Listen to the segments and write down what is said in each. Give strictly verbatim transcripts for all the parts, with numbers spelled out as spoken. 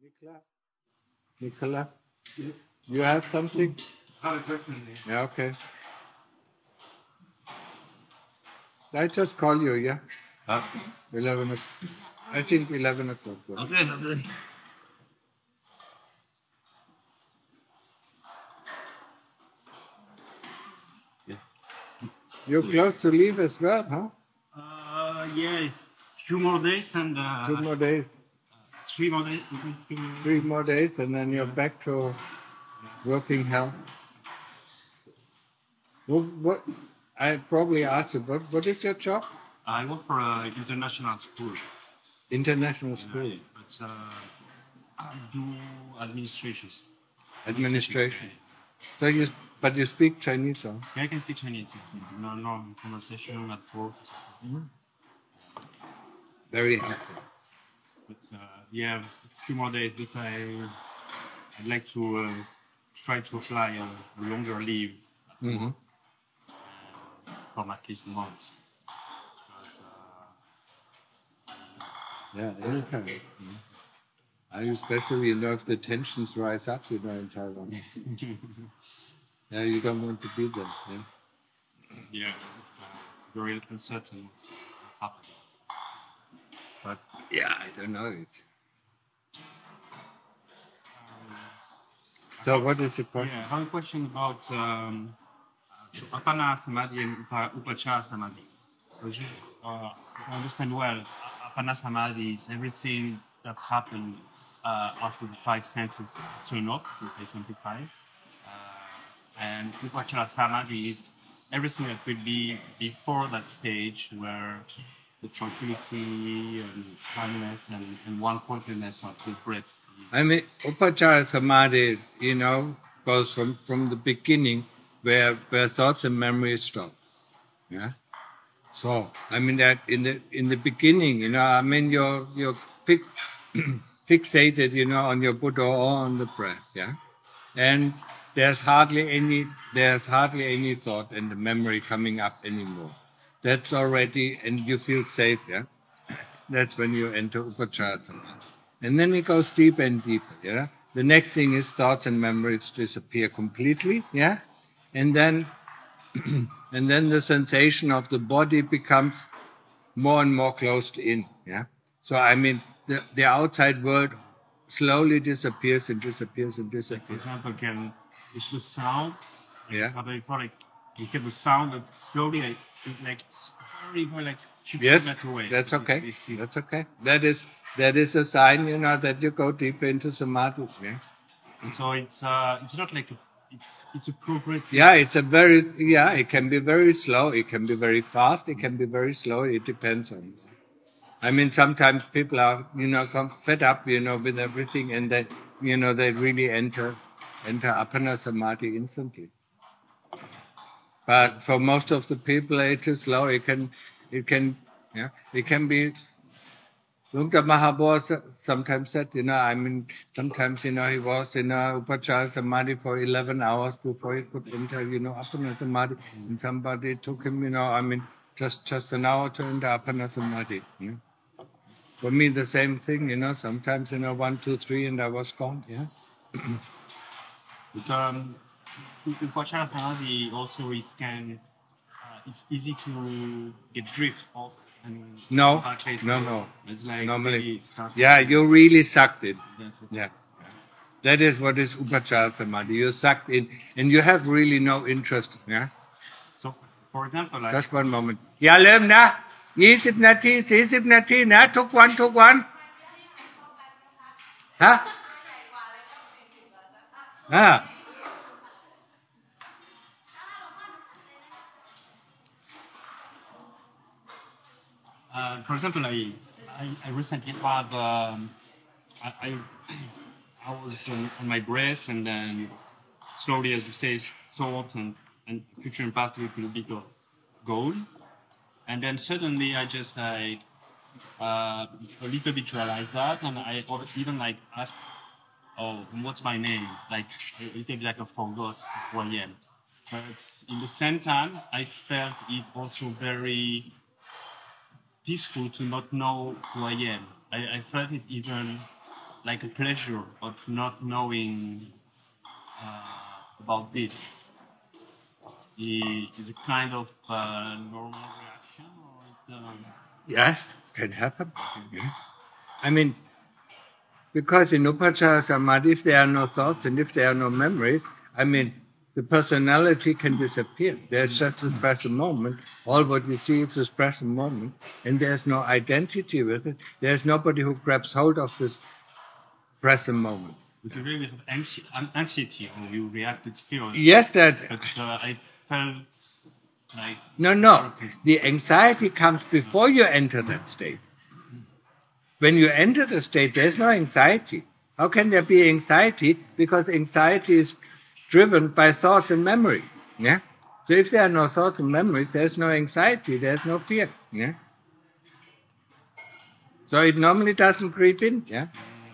Nicola? Nicola? You have something? Yeah, okay. I just call you, yeah? Huh? eleven o'clock. I think eleven o'clock. yeah. Okay, okay. Yeah. You're close to leave as well, huh? Uh, yeah, few more days and uh, Two more days. three more days. mhm, Three more days. Three more days, and then you're back to working hell. What, what? I probably asked you, but what is your job? I work for an international school, International school. but uh, I do administrations. Administration. So you, but you speak Chinese, huh? Yeah, I can speak Chinese. No, no conversation at work. Very helpful. But uh, yeah, few more days. But I, I'd like to uh, try to apply a, a longer leave Mm-hmm. for at least months. Yeah, anytime. Mhm. I especially, you know, if the tensions rise up, you know, in Taiwan. Yeah, you don't want to be there. Yeah. Yeah, it's uh, very uncertain what's happening. But yeah, I don't know it. So what is the question? Yeah, I have a question about um, so Apana Samadhi and Upa, Upachara Samadhi. Because you, uh, if I understand well, A- Apana Samadhi is everything that's happened uh, after the five senses turn off, if I simplify. Uh, and Upachara Samadhi is everything that will be before that stage where the tranquility and calmness and, and one-pointedness of the breath. I mean, Upachara Samadhi, you know, goes from, from the beginning where, where thoughts and memories stop. Yeah. So, I mean that in the, in the beginning, you know, I mean, you're, you're fix, fixated, you know, on your Buddha or on the breath. Yeah. And there's hardly any, there's hardly any thought and the memory coming up anymore. That's already, and you feel safe, yeah? That's when you enter Upachara Samadhi. And then it goes deeper and deeper, yeah? The next thing is thoughts and memories disappear completely, yeah? And then, and then the sensation of the body becomes more and more closed in, yeah? So, I mean, the, the outside world slowly disappears and disappears and Like, for disappears. example, can it's the sound. Like, Yeah. it's not very like you get the sound that slowly like it- like it's very very like few Yes, kilometers away. that's It's- okay. it's- it's- That's okay. That is that is a sign, you know, that you go deeper into samadhi. Yeah, So it's uh it's not like a, it's it's a progressive. yeah, it's a very yeah. It can be very slow. It can be very fast. It can be very slow. It depends on. I mean, sometimes people are, you know, come fed up, you know, with everything, and they, you know, they really enter enter apana samadhi instantly. But for most of the people, it is slow. It can, it can, yeah, it can be. Lungta Mahabodh sometimes said, you know, I mean, sometimes, you know, he was in a Upachara Samadhi for eleven hours before he could enter, you know, Apana Samadhi. And somebody took him, you know, I mean, just, just an hour to enter Apana Samadhi. You know? For me, the same thing, you know, sometimes, you know, one, two, three, and I was gone, yeah. But um, Upachara Samadhi also is can uh, it's easy to get drift off and No, come back later. no, no. It's like Normally, really it starts yeah, to- you really sucked it. That's it. Yeah. That is what is Upachara Samadhi. You're sucked in, and you have really no interest, yeah. So, for example, like Just one moment. อย่าลืมนะยี่สิบนาทีสี่สิบนาทีนะทุกวันทุกวันฮะอ่า Uh, for example, I, I, I recently had, um, I, I, I was on, on my breath and then slowly, as you say, thoughts and, and future and past will be go, goal. And then suddenly I just like, uh, a little bit realized that and I even like asked, oh, what's my name? Like, a little bit like I forgot who I am. But in the same time, I felt it also very peaceful to not know who I am. I, I felt it even like a pleasure of not knowing uh, about this. I- Is a kind of uh, normal reaction, or is um, Yes, can happen. Yes. I mean, because in Upachara Samadhi, if there are no thoughts and if there are no memories, I mean, the personality can disappear. There's just this present moment. All what you see is this present moment, and there's no identity with it. There's nobody who grabs hold of this present moment. Would you really have anxi- an- anxiety, or you reacted fear? Yes, that. But uh, I felt like No, no. The anxiety comes before you enter that state. When you enter the state, there's no anxiety. How can there be anxiety? Because anxiety is driven by thoughts and memory. Yeah. So if there are no thoughts and memories, there's no anxiety, there's no fear. Yeah. So it normally doesn't creep in. Yeah.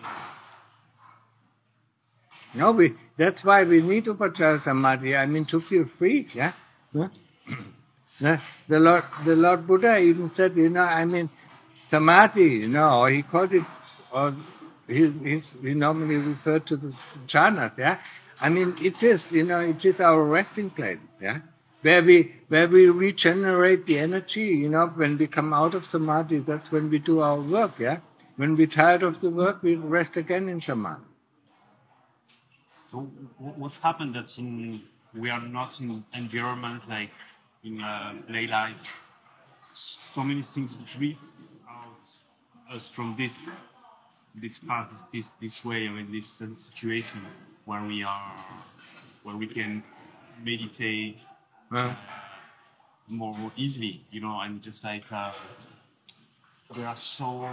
No, we. That's why we need Upachara Samadhi. I mean, to feel free. Yeah. Yeah? The, the Lord, the Lord Buddha even said, you know, I mean, Samadhi, you know, or he called it, or he, he, he normally referred to the jhanas, yeah. I mean, it is, you know, it is our resting place, yeah, where we where we regenerate the energy, you know. When we come out of Samadhi, that's when we do our work, yeah. When we're tired of the work, we rest again in Samadhi. So wh- what's happened that in we are not in environment like in uh, play life. So many things drift out us from this this path, this this, this way, or in this uh, situation where we are, where we can meditate Uh, more easily, you know, and just like uh, we are so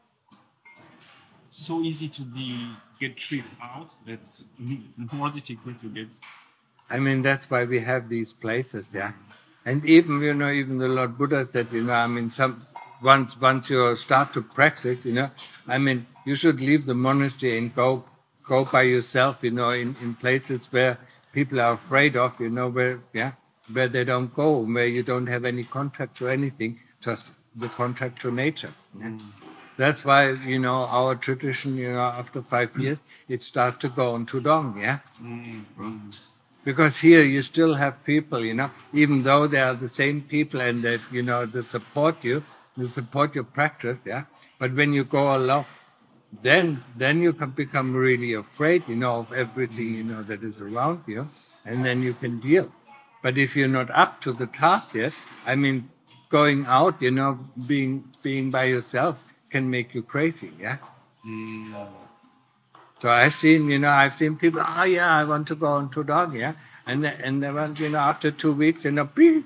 so easy to be get tripped out. That's more difficult to get. I mean, that's why we have these places, yeah. And even, you know, even the Lord Buddha said, you know, I mean, some once once you start to practice, you know, I mean, you should leave the monastery and go go by yourself, you know, in, in places where people are afraid of, you know, where yeah, where they don't go, where you don't have any contact to anything, just the contact to nature. Yeah? Mm. That's why, you know, our tradition, you know, after five years, it starts to go on Tudong, yeah. Mm. Mm. Because here you still have people, you know, even though they are the same people and that, you know, they support you, they support your practice, yeah. But when you go along, then then you can become really afraid, you know, of everything, you know, that is around you, and then you can deal. But if you're not up to the task yet, I mean, going out, you know, being being by yourself can make you crazy, yeah. Mm. So I've seen, you know, I've seen people, oh yeah, I want to go on Tudong, yeah, and they, and they went, you know, after two weeks, you know, beep.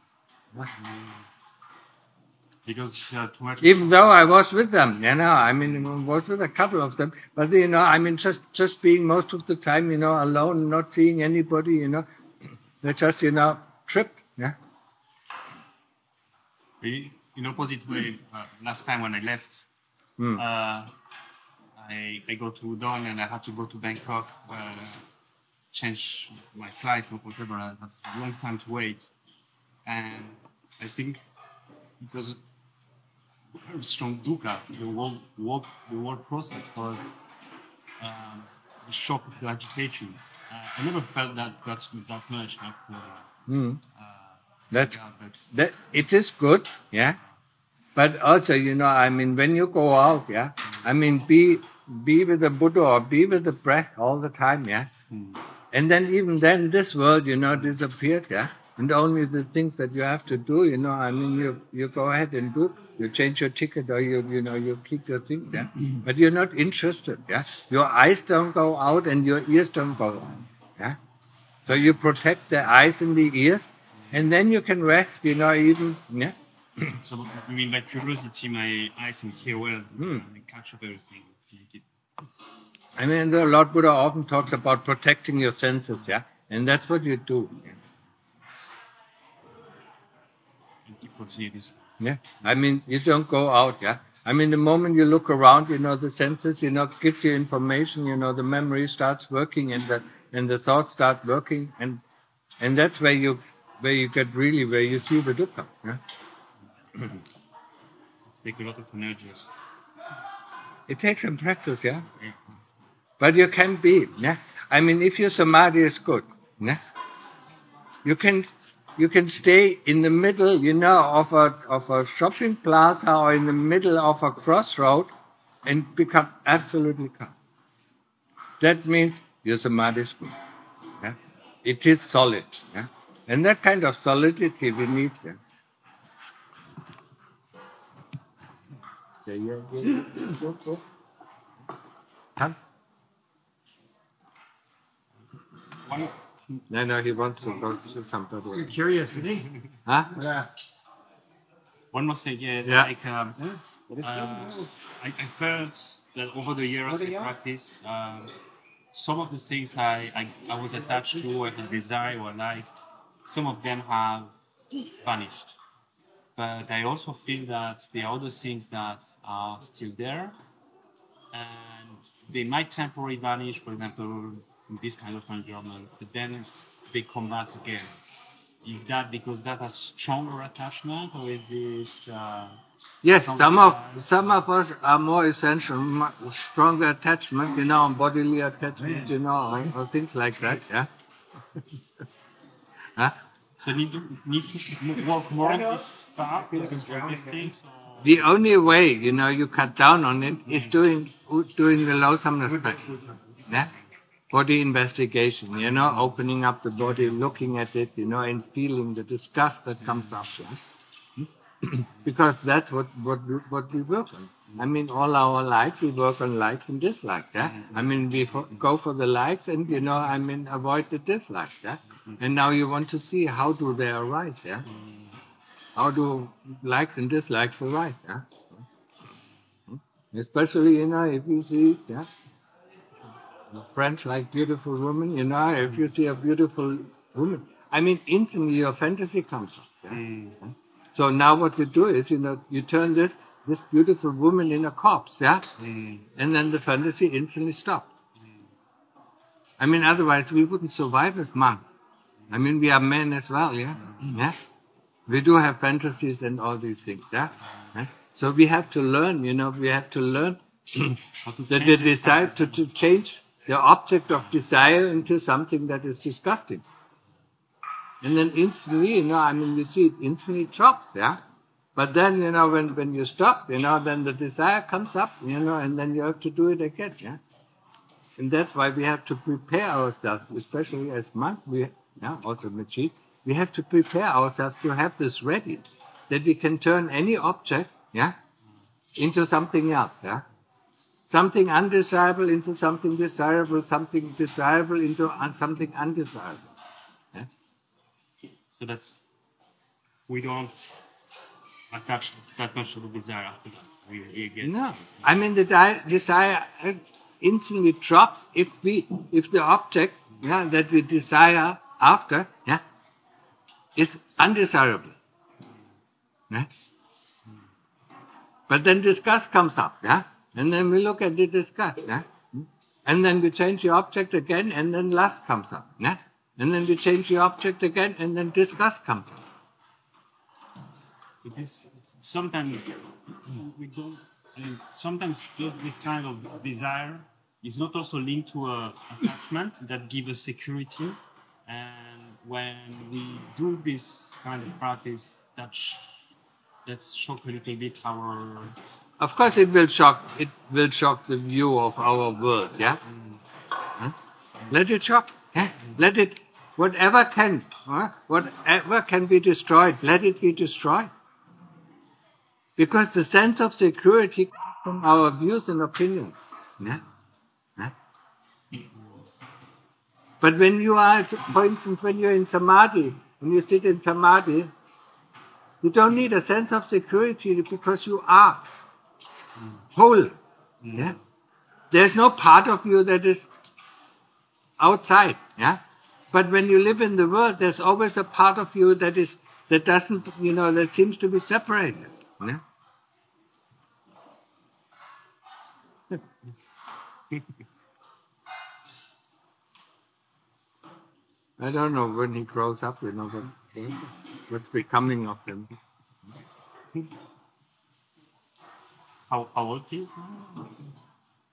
Because uh, too much. Even though I was with them, you know, I mean, I was with a couple of them, but you know, I mean, just just being most of the time, you know, alone, not seeing anybody, you know, they just, you know, tripped, yeah. In opposite way, uh, last time when I left, Mm. uh, I I go to Udon and I have to go to Bangkok, uh, change my flight or whatever. I have a long time to wait, and I think because very strong dukkha, the whole, whole the whole process was um, the shock of the agitation. Uh, I never felt that that that much after. Mm. Uh, That's yeah, but that. It is good, yeah. But also, you know, I mean, when you go out, yeah, I mean, be be with the Buddha or be with the breath all the time, yeah. mm, And then even then, this world, you know, disappeared, yeah. And only the things that you have to do, you know, I mean, you you go ahead and do. You change your ticket or you you know you keep your things, yeah. But you're not interested, yeah. Your eyes don't go out and your ears don't go out, yeah. So you protect the eyes and the ears, and then you can rest, you know, even yeah. so I mean, by curiosity, my eyes can hear well Hmm. and catch up everything. Like it. I mean, the Lord Buddha often talks about protecting your senses, yeah, and that's what you do. Yeah. And keep continuing this. Yeah, I mean, you don't go out, yeah. I mean, the moment you look around, you know, the senses, you know, gives you information, you know, the memory starts working and the and the thoughts start working, and and that's where you where you get really where you see the dukkha. Yeah. It's take a lot of energy. It takes some practice, yeah? But you can be, yeah? I mean, if your samadhi is good, yeah? You can you can stay in the middle, you know, of a of a shopping plaza or in the middle of a crossroad and become absolutely calm. That means your samadhi is good. Yeah? It is solid. Yeah? And that kind of solidity we need. Yeah? Yeah, yeah, yeah. Go, go. Come. One, No, no, he wants to go to somebody. you're curious, isn't he? Huh? Yeah. One more thing, yeah, Yeah. like um, uh, I, I felt that over the years I practice, um, some of the things I, I, I was attached to or the desire or like, some of them have vanished. But I also feel that there are other things that are still there and they might temporarily vanish, for example, in this kind of environment, but then they come back again. Is that because that has stronger attachment, or is this? Uh, Yes, stronger some of desire? some of us are more essential, mu- stronger attachment, you know, bodily attachment, you know, or, or things like that. Yeah. Huh? So need to need to m- work more on this part, on these things. Or... The only way, you know, you cut down on it is doing doing the loathsomeness practice. Yeah? Body investigation, you know, opening up the body, looking at it, you know, and feeling the disgust that comes up. Yeah? Because that's what what we, what we work on. I mean, all our life we work on likes and dislikes. Yeah? I mean, we for, go for the likes and you know, I mean, avoid the dislikes. Yeah? And now you want to see how do they arise. Yeah? How do likes and dislikes arise? Yeah? Especially, you know, if you see, yeah, friends like beautiful women, you know, if you see a beautiful woman, I mean, instantly your fantasy comes up. Yeah? Mm. So now what you do is, you know, you turn this this beautiful woman in a corpse, yeah, Mm. and then the fantasy instantly stops. I mean, otherwise we wouldn't survive as monks. I mean, we are men as well, yeah, yeah. We do have fantasies and all these things, yeah. yeah? So we have to learn, you know, we have to learn that the desire to, to change the object of desire into something that is disgusting. And then instantly, you know, I mean, you see it instantly drops, yeah. But then, you know, when, when you stop, you know, then the desire comes up, you know, and then you have to do it again, yeah. And that's why we have to prepare ourselves, especially as monks, we, yeah, also Majid, we have to prepare ourselves to have this ready, that we can turn any object, yeah, into something else, yeah. Something undesirable into something desirable, something desirable into un- something undesirable. Yeah? So that's we don't attach that much of a desire after that. We, we get No, I mean the di- desire uh, instantly drops if we, if the object, yeah, that we desire after, yeah, is undesirable. Yeah? But then disgust comes up, yeah, and then we look at the disgust, yeah, and then we change the object again, and then lust comes up, yeah, and then we change the object again, and then disgust comes up. It is sometimes we don't. I mean, sometimes just this kind of desire is not also linked to a attachment that gives us security. And when we do this kind of practice, that sh- that's shock a little bit our. Of course, it will shock. It will shock the view of our world. Yeah. Huh? Let it shock. Yeah? Let it. Whatever can, huh? whatever can be destroyed, let it be destroyed. Because the sense of security comes from our views and opinions. Yeah? Yeah? But when you are, for instance, when you're in samadhi, when you sit in samadhi, you don't need a sense of security because you are whole. Yeah? There's no part of you that is outside. Yeah? But when you live in the world, there's always a part of you that is that doesn't, you know, that seems to be separated. Yeah? I don't know when he grows up, you know, what, what's becoming of him. How, how old he is now?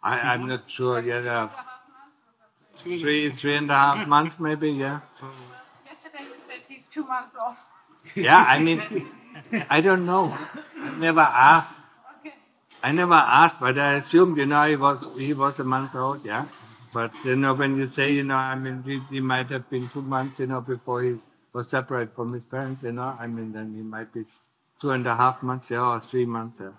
I, I'm not sure. Yeah, yeah. Three, three and a half months, maybe. Yeah. Yesterday you said he's two months off. Yeah, I mean, I don't know. I never asked. Okay. I never asked, but I assumed, you know, he was he was a month old. Yeah. But you know, when you say, you know, I mean, he, he might have been two months, you know, before he was separated from his parents. You know, I mean, then he might be two and a half months, yeah, or three months. Yeah.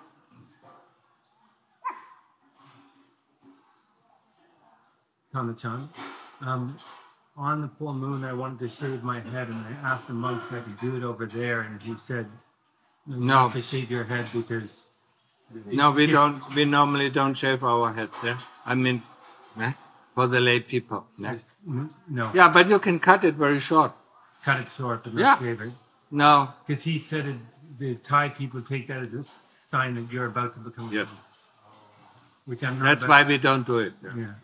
Kama-chan. Um, on the full moon, I wanted to shave my head, and I asked the monk if I could do it over there, and he said, No. not to shave your head because... No, we don't. We normally don't shave our heads. Yeah? I mean, yeah? For the lay people. Yeah? No. Yeah, but you can cut it very short. Cut it short, but not Yeah. shave it. No. Because he said it, the Thai people take that as a sign that you're about to become a Yes. monk. Which I'm not. That's about- why we don't do it. Yeah. Yeah.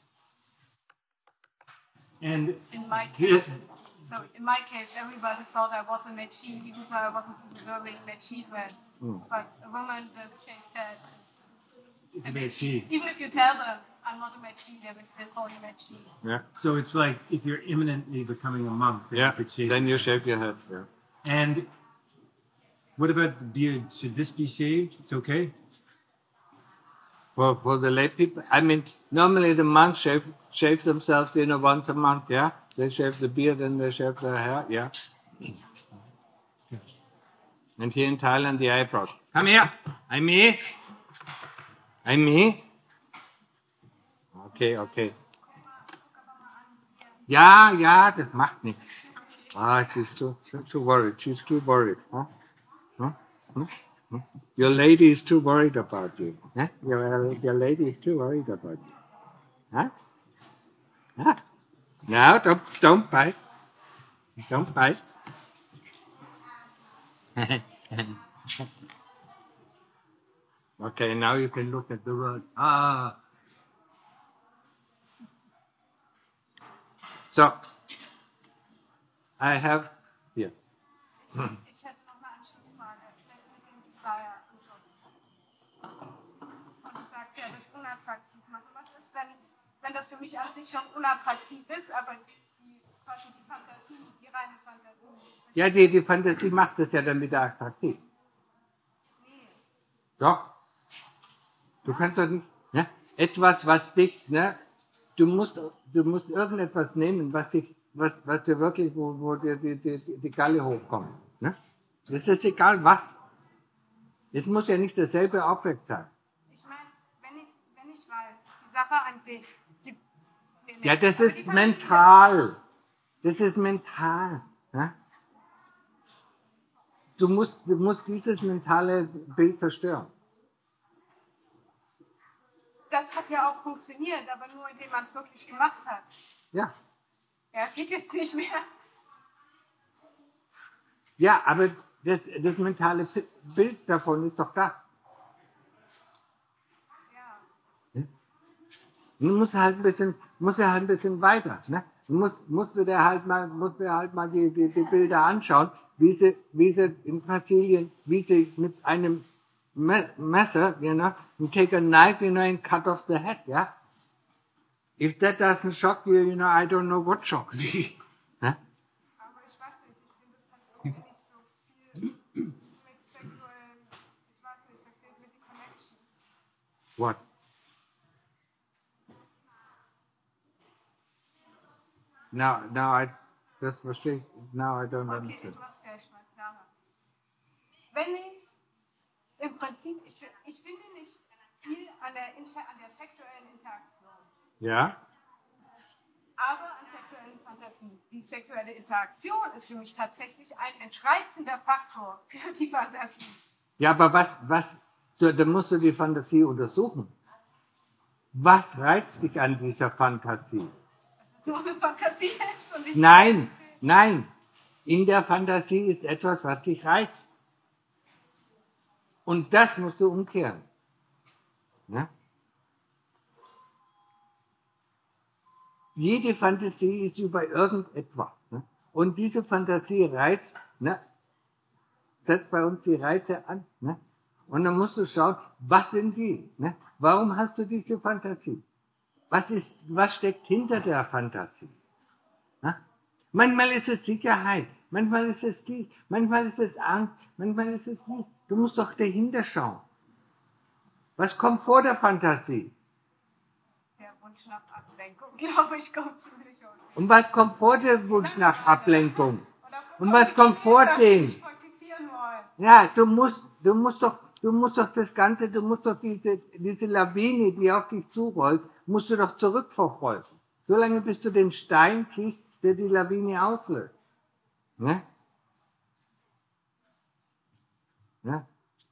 And In my this, case, so in my case, everybody thought I was a Mechi, even though I wasn't even wearing Mechi dress. Mm. But a woman with shaved head is it's a Mechi. even if you tell them I'm not a Mechi, they will still call you Mechi. Yeah. So it's like if you're imminently becoming a monk, then Yeah. you could shave Then your you head. shave your head. Yeah. And what about the beard? Should this be shaved? It's okay? For for the lay people, I mean, normally the monks shave shave themselves, you know, once a month. Yeah. They shave the beard and they shave their hair. Yeah. And here in Thailand, the eyebrows. Come here. I'm me. I'm me. Okay, okay. Ja, ja, das macht nichts. Ah, she's too, too, too worried. She's too worried. Huh? Huh? Huh? Huh? Your lady is too worried about you. Huh? Your, your lady is too worried about you. Huh? Huh? No, don't, don't bite. Don't bite. Okay, now you can look at the world. Ah. So, I have here. Ich, ich hätte noch eine Anschlussfrage mit dem Desire und so. Und du sagst ja, das unattraktiv machen. Was ist, wenn, wenn das für mich an sich schon unattraktiv ist, aber die, quasi die Fantasie, die reine Fantasie. Ja, die, die Fantasie macht es ja dann wieder attraktiv. Nee. Doch. Du kannst doch nicht, ne? Etwas, was dich, ne? Du musst, du musst irgendetwas nehmen, was dich, was, was dir wirklich, wo, wo dir die, die, die Galle hochkommt, ne? Das ist egal was. Es muss ja nicht dasselbe Objekt sein. Ich meine, wenn ich, wenn ich weiß, die Sache an sich, die, nee, Ja, das aber ist die Fantasie- mental. Das ist mental, ne? Du musst, du musst dieses mentale Bild zerstören. Das hat ja auch funktioniert, aber nur indem man es wirklich gemacht hat. Ja. Ja, geht jetzt nicht mehr. Ja, aber das, das mentale Bild davon ist doch da. Ja. Du musst halt ein bisschen, musst ja halt ein bisschen weiter, ne? Du musst, musst du dir halt mal, musst dir halt mal die, die, die Bilder anschauen, wie sie, wie sie in Brasilien, wie sie mit einem Me- Messer, you know, and take a knife, you know, and cut off the head, yeah? If that doesn't shock you, you know, I don't know what shocks you. Ne? Aber ich weiß nicht, ich finde das halt irgendwie nicht so viel mit sexuellen, ich weiß nicht, da fehlt mir die Connection. What? Now, now I, das verstehe ich, now I don't Okay, understand. ich mach's vielleicht mal klarer. Wenn ich im Prinzip, ich, ich finde nicht viel an der, Inter, an der sexuellen Interaktion, Ja? aber an sexuellen Fantasien. Die sexuelle Interaktion ist für mich tatsächlich ein entscheidender Faktor für die Fantasie. Ja, aber was, was, du, da musst du die Fantasie untersuchen. Was reizt dich an dieser Fantasie? Dass es nur eine Fantasie ist und nicht Nein, nein. In der Fantasie ist etwas, was dich reizt. Und das musst du umkehren. Ne? Jede Fantasie ist über irgendetwas. Ne? Und diese Fantasie reizt, ne? Setzt bei uns die Reize an. Ne? Und dann musst du schauen, was sind die? Ne? Warum hast du diese Fantasie? Was ist, was steckt hinter der Fantasie? Ne? Manchmal ist es Sicherheit, manchmal ist es dies, manchmal ist es Angst, manchmal ist es dies. Du musst doch dahinter schauen. Was kommt vor der Fantasie? Der Wunsch nach Ablenkung, glaube ich, kommt ziemlich häufig. Und was kommt vor dem Wunsch nach Ablenkung? Und was kommt vor dem? Ja, du musst, du musst doch, du musst doch das Ganze, du musst doch diese, diese Lawine, die auf dich zurollt, musst du doch zurückverfolgen. Solange bis du den Stein siehst, der die Lawine auslöst. Ne? Ne?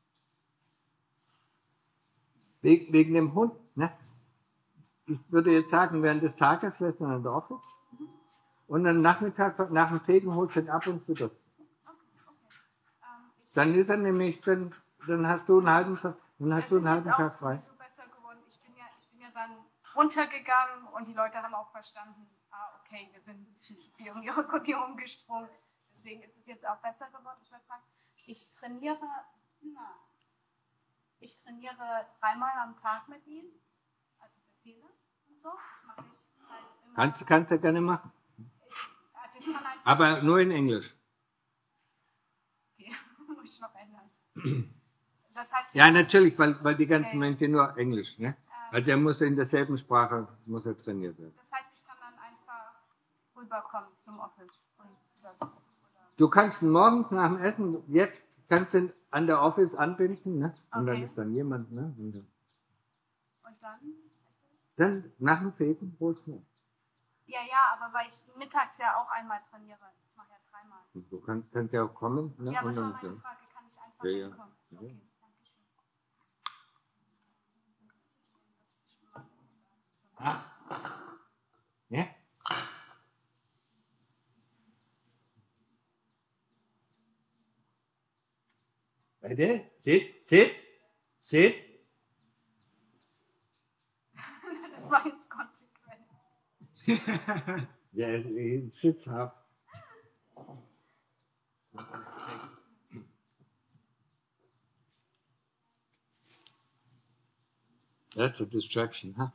Wegen, wegen dem Hund, ne? Ich würde jetzt sagen, während des Tages lässt man in der Office und am Nachmittag, nach dem Fegen holst du ihn ab und fütterst. Dann ist er nämlich, dann, dann hast du einen halben Tag, dann hast du einen halben Tag frei. Es ist jetzt auch besser geworden. Ich bin ja, ich bin ja dann runtergegangen und die Leute haben auch verstanden, ah, okay, wir sind ein bisschen zu viel um ihre Kodierung gesprungen. Deswegen ist es jetzt auch besser geworden. Ich, fragen, ich trainiere, na, ich trainiere dreimal am Tag mit ihm, also Befehle und so. Das mache ich halt immer. Kannst, kannst du gerne machen. Also ich kann einfach Aber nur in Englisch. Okay, muss ich noch ändern. Das heißt, Ja, natürlich, weil, weil die ganzen okay. Menschen nur Englisch, ne? Weil der muss in derselben Sprache, muss er trainiert werden. Das heißt, ich kann dann einfach rüberkommen zum Office und das, oder? Du kannst morgens nach dem Essen, jetzt kannst du an der Office anbinden, ne? Und Okay. dann ist dann jemand, ne? Und dann, Und dann? dann nach dem Fegen holst du. Ja, ja, aber weil ich mittags ja auch einmal trainiere. Ich mache ja dreimal. Du kannst, kannst ja auch kommen, ne? Ja, aber Und das war dann, meine Frage. Kann ich einfach ja, ja. hinkommen? Ja. Okay, danke schön. Ah. Ja? Ready? Sit, sit, sit. Das war jetzt konsequent. Yeah, he sits up. That's a distraction, huh?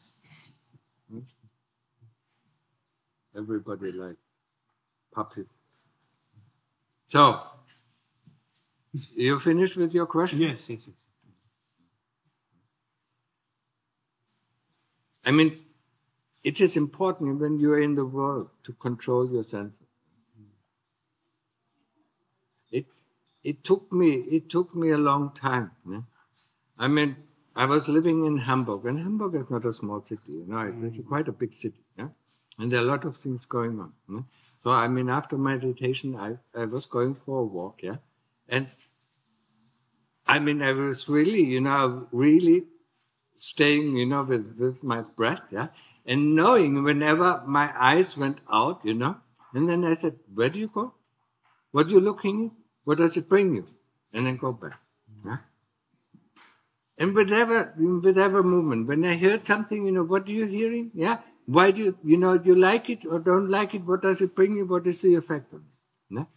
Everybody likes puppies. So, you finished with your question? Yes, yes, yes. I mean, it is important when you are in the world to control your senses. It it took me it took me a long time. Yeah? I mean, I was living in Hamburg, and Hamburg is not a small city. You know, it's mm. quite a big city. Yeah? And there are a lot of things going on. Yeah? So I mean, after meditation, I I was going for a walk. Yeah, and I mean, I was really, you know, really staying, you know, with, with my breath, yeah, and knowing whenever my eyes went out, you know, and then I said, where do you go? What are you looking at? What does it bring you? And then go back, yeah. And whatever, whatever movement, when I heard something, you know, what are you hearing? Yeah, why do you, you know, do you like it or don't like it? What does it bring you? What is the effect of it? Yeah?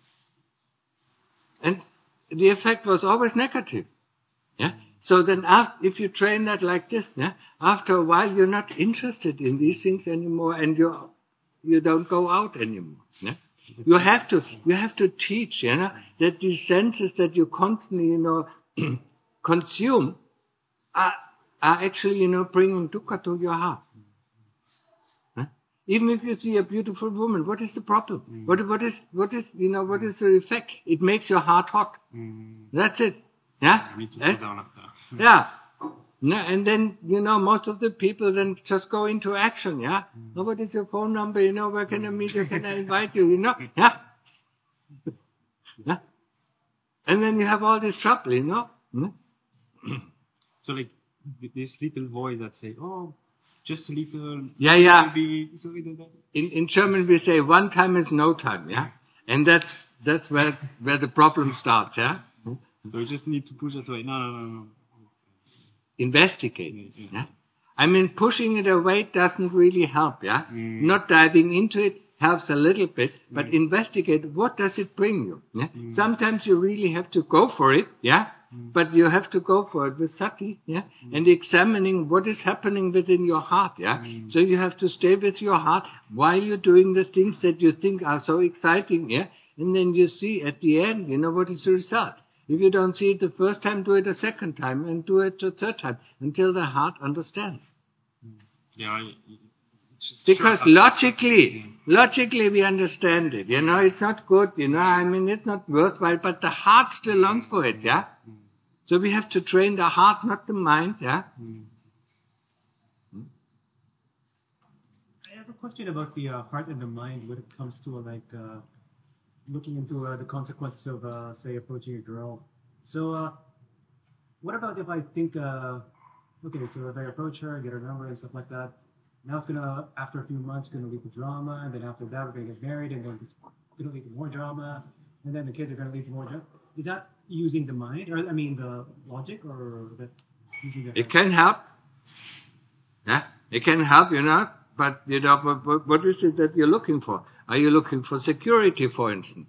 And the effect was always negative, yeah. So then, after, if you train that like this, yeah, after a while you're not interested in these things anymore, and you you don't go out anymore. Yeah? You have to you have to teach, you know, that these senses that you constantly, you know, consume are are actually, you know, bringing dukkha to your heart. Yeah? Even if you see a beautiful woman, what is the problem? Mm. What what is what is you know what is the effect? It makes your heart hot. Mm. That's it. Yeah. I need to eh? put down after. Yeah. No, and then, you know, most of the people then just go into action, yeah? Mm. Oh, what is your phone number? You know, where can I meet you? Can I invite you? You know? Yeah? Yeah? And then you have all this trouble, you know? Mm? So, like, this little voice that say, oh, just a little... Yeah, yeah. Maybe, so that. In, in German we say, one time is no time, yeah? And that's, that's where, where the problem starts, yeah? So you just need to push it away. No, no, no, no. Investigate. Yeah, yeah. Yeah? I mean, pushing it away doesn't really help. Yeah, mm. Not diving into it helps a little bit, but mm. investigate. What does it bring you? Yeah? Mm. Sometimes you really have to go for it. Yeah, Mm. But you have to go for it with sati, yeah, mm. and examining what is happening within your heart, yeah. Mm. So you have to stay with your heart while you're doing the things that you think are so exciting, yeah, and then you see at the end, you know, what is the result. If you don't see it the first time, do it a second time, and do it the third time, until the heart understands. Yeah, I, because sure, logically, yeah. logically we understand it, you know, it's not good, you know, I mean, it's not worthwhile, but the heart still longs for it, yeah? Mm. So we have to train the heart, not the mind, yeah? Mm. I have a question about the uh, heart and the mind when it comes to, uh, like, uh, looking into uh, the consequences of, uh, say, approaching a girl. So, uh, what about if I think, uh, okay, so if I approach her, get her number and stuff like that, now it's gonna, after a few months, gonna lead to drama, and then after that, we're gonna get married, and then it's gonna lead to more drama, and then the kids are gonna lead to more drama. Is that using the mind, or I mean the logic, or that using the? It can help. Yeah, it can help, you know. But you know, what, what is it that you're looking for? Are you looking for security, for instance?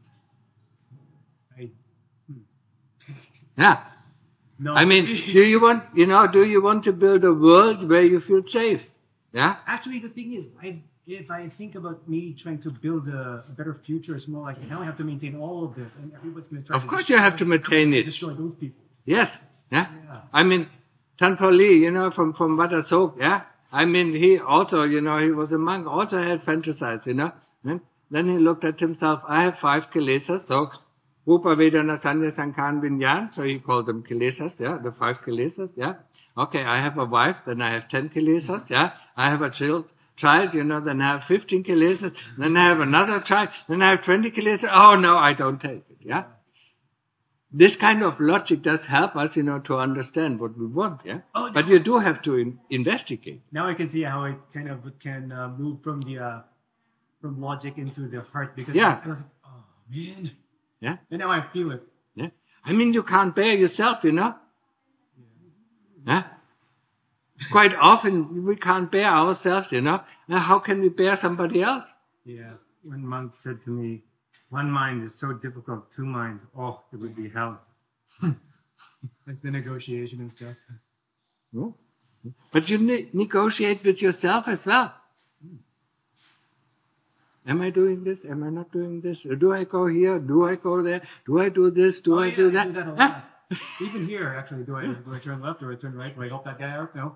I, hmm. Yeah. No. I mean, do you want, you know, do you want to build a world where you feel safe? Yeah? Actually, the thing is, I, if I think about me trying to build a, a better future, it's more like now I have to maintain all of this, and everybody's going to try of to course destroy, you have to maintain it. destroy those people. Yes. Yeah? yeah. I mean, Tanpa Lee, you know, from, from Vadasok, yeah? I mean, he also, you know, he was a monk, also had fantasies, you know. And then he looked at himself, I have five kilesas, so Rupa Vedana Sanya Sankhan Vinyan, so he called them kilesas, yeah, the five kilesas, yeah. Okay, I have a wife, then I have ten kilesas, yeah. I have a child, child, you know, then I have fifteen kilesas, then I have another child, then I have twenty kilesas. Oh no, I don't take it, yeah. This kind of logic does help us, you know, to understand what we want, yeah. Oh, no. But you do have to in- investigate. Now I can see how it kind of can uh, move from the uh, from logic into the heart, because yeah. I was like, oh man. Yeah. And now I feel it. Yeah. I mean, you can't bear yourself, you know. Yeah. yeah? Quite often we can't bear ourselves, you know. Now how can we bear somebody else? Yeah. One monk said to me, one mind is so difficult, two minds, oh, it would be hell. Like the negotiation and stuff. Yeah. But you ne- negotiate with yourself as well. Am I doing this? Am I not doing this? Do I go here? Do I go there? Do I do this? Do oh, I yeah, do that? I do that a lot. Even here, actually, do I do I turn left or I turn right? Do I help that guy out? No.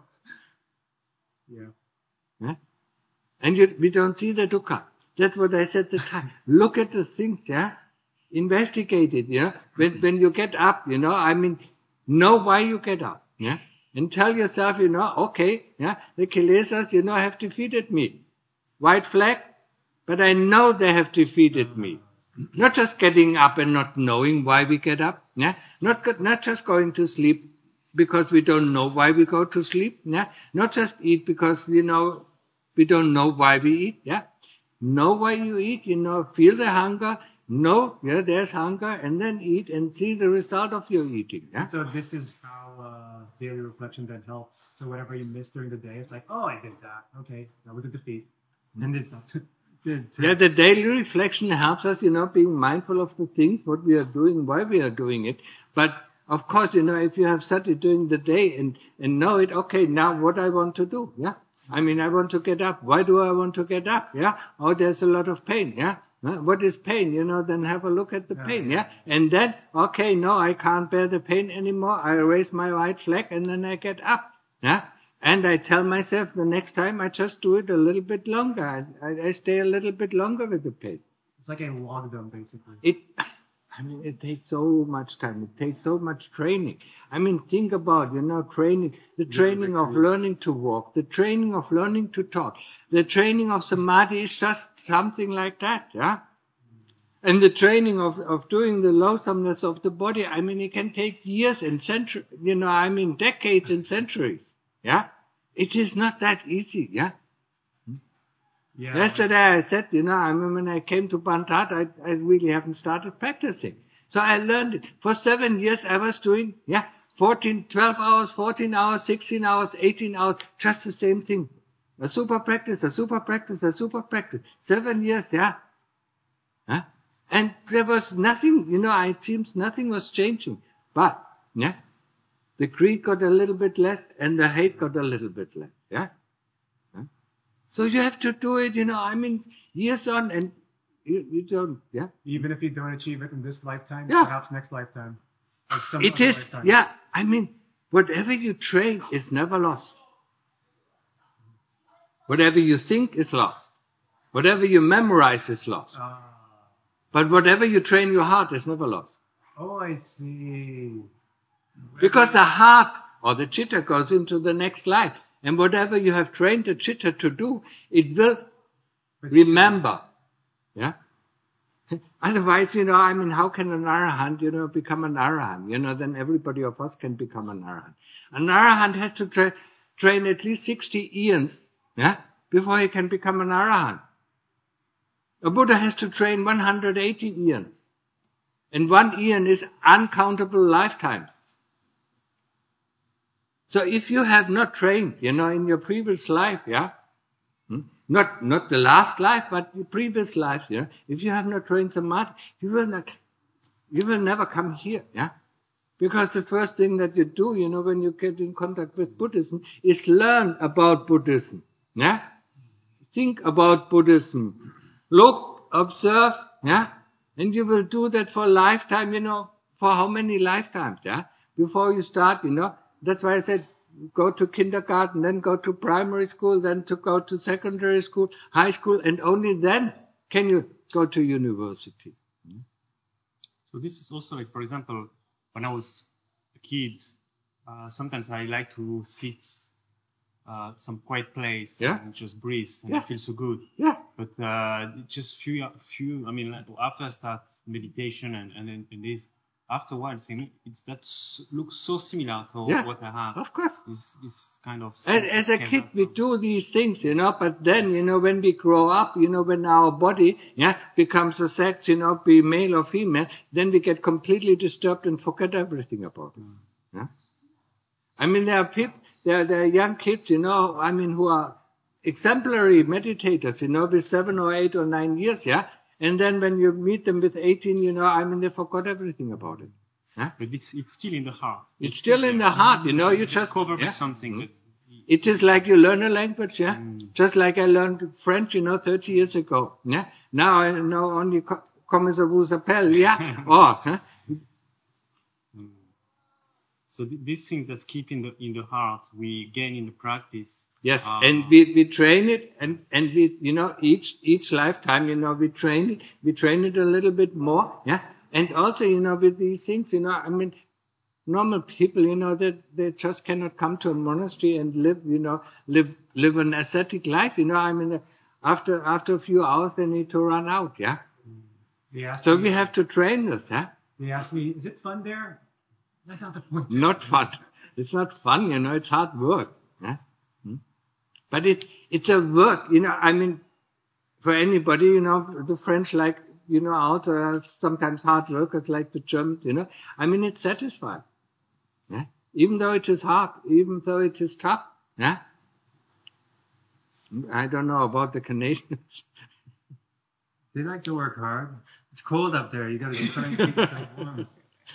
Yeah. yeah? And you, we don't see the dukkha. That's what I said at the time. Look at the things, yeah? Investigate it, you know? When, when you get up, you know, I mean, know why you get up, yeah? And tell yourself, you know, okay, yeah, the kilesas, you know, have defeated me. White flag, but I know they have defeated me. Not just getting up and not knowing why we get up, yeah? Not, not just going to sleep because we don't know why we go to sleep, yeah? Not just eat because, you know, we don't know why we eat, yeah? Know why you eat, you know, feel the hunger, know, yeah, there's hunger, and then eat and see the result of your eating, yeah? So this is how uh, daily reflection then helps. So whatever you missed during the day, it's like, oh, I did that. Okay, that was a defeat. And it's... Yeah, the daily reflection helps us, you know, being mindful of the things, what we are doing, why we are doing it. But, of course, you know, if you have studied during the day and, and know it, okay, now what I want to do, yeah? I mean, I want to get up. Why do I want to get up, yeah? Oh, there's a lot of pain, yeah? What is pain? You know, then have a look at the pain, yeah? And then, okay, no, I can't bear the pain anymore. I raise my right flag and then I get up, yeah? And I tell myself the next time I just do it a little bit longer. I, I, I stay a little bit longer with the pain. It's like a log them, basically. It, I mean, it takes so much time. It takes so much training. I mean, think about, you know, training, the training of learning to walk, the training of learning to talk, the training of samadhi is just something like that, yeah? And the training of, of doing the loathsomeness of the body, I mean, it can take years and centuries, you know, I mean, decades and centuries. Yeah? It is not that easy, yeah? Yeah. Yesterday I said, you know, I mean, when I came to Bantat, I, I really haven't started practicing. So I learned it. For seven years I was doing, yeah, fourteen, twelve hours, fourteen hours, sixteen hours, eighteen hours, just the same thing. A super practice, a super practice, a super practice. Seven years, yeah? Huh? And there was nothing, you know, it seems nothing was changing. But yeah, the greed got a little bit less and the hate got a little bit less. Yeah. yeah? So you have to do it, you know, I mean, years on and you, you don't, yeah. Even if you don't achieve it in this lifetime, Yeah. perhaps next lifetime. Or some It other is, lifetime. yeah, I mean, whatever you train is never lost. Whatever you think is lost. Whatever you memorize is lost. Ah. But whatever you train your heart is never lost. Oh, I see. Because the heart or the chitta goes into the next life. And whatever you have trained the chitta to do, it will remember. Yeah? Otherwise, you know, I mean, how can an arahant, you know, become an arahant? You know, then everybody of us can become an arahant. An arahant has to tra- train at least sixty eons, yeah, before he can become an arahant. A Buddha has to train one hundred eighty eons. And one eon is uncountable lifetimes. So if you have not trained, you know, in your previous life, yeah, hmm? not not the last life, but the previous life, yeah, if you have not trained samadhi, you will not, you will never come here, yeah. Because the first thing that you do, you know, when you get in contact with Buddhism, is learn about Buddhism, yeah. Think about Buddhism, look, observe, yeah, and you will do that for a lifetime, you know, for how many lifetimes, yeah, before you start, you know. That's why I said go to kindergarten, then go to primary school, then to go to secondary school, high school, and only then can you go to university. So this is also like, for example, when I was a kid, uh, sometimes I like to sit uh, some quiet place Yeah. and just breathe, and Yeah. I feel so good. Yeah. But uh, just few, few. I mean, like, after I start meditation and and, then- and this, after a while, saying it's that s- looks so similar to Yeah. what I have. Of course. This this kind of. And sense as that a came kid, out we from- do these things, you know, but then, you know, when we grow up, you know, when our body, yeah, becomes a sex, you know, be male or female, then we get completely disturbed and forget everything about it. Yeah? I mean, there are people, there, there are young kids, you know, I mean, who are exemplary meditators, you know, with seven or eight or nine years, yeah? And then when you meet them with eighteen, you know, I mean, they forgot everything about it. Yeah? But this it's still in the heart. It's still in the heart, you know, you just, covered yeah? with something. Mhm. That It is like you learn a language, yeah? Mm. Just like I learned French, you know, thirty years ago, yeah? Now I know only co- comment vous appelle, yeah? Or, huh? So th- these things that keep in the in the heart, we gain in the practice. Yes, Uh, and we, we train it, and, and we, you know, each, each lifetime, you know, we train it, we train it a little bit more, yeah? And also, you know, with these things, you know, I mean, normal people, you know, that they, they just cannot come to a monastery and live, you know, live, live an ascetic life, you know, I mean, after, after a few hours, they need to run out, yeah? They asked So me, we have to train this, yeah? They asked me, is it fun there? That's not the point. Not fun. It's not fun, you know, it's hard work. Yeah? Hmm? But it, it's a work, you know, I mean, for anybody, you know, the French like, you know, also are sometimes hard workers like the Germans, you know. I mean, it's satisfying. Yeah? Even though it is hard, even though it is tough. Yeah? I don't know about the Canadians. They like to work hard. It's cold up there. You got to try and keep yourself warm.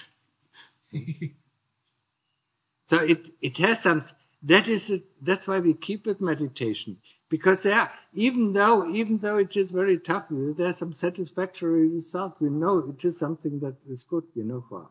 So it, it has some, that is, it, that's why we keep with meditation. Because there, even though, even though it is very tough, there's some satisfactory result. We know it is something that is good, you know, for us.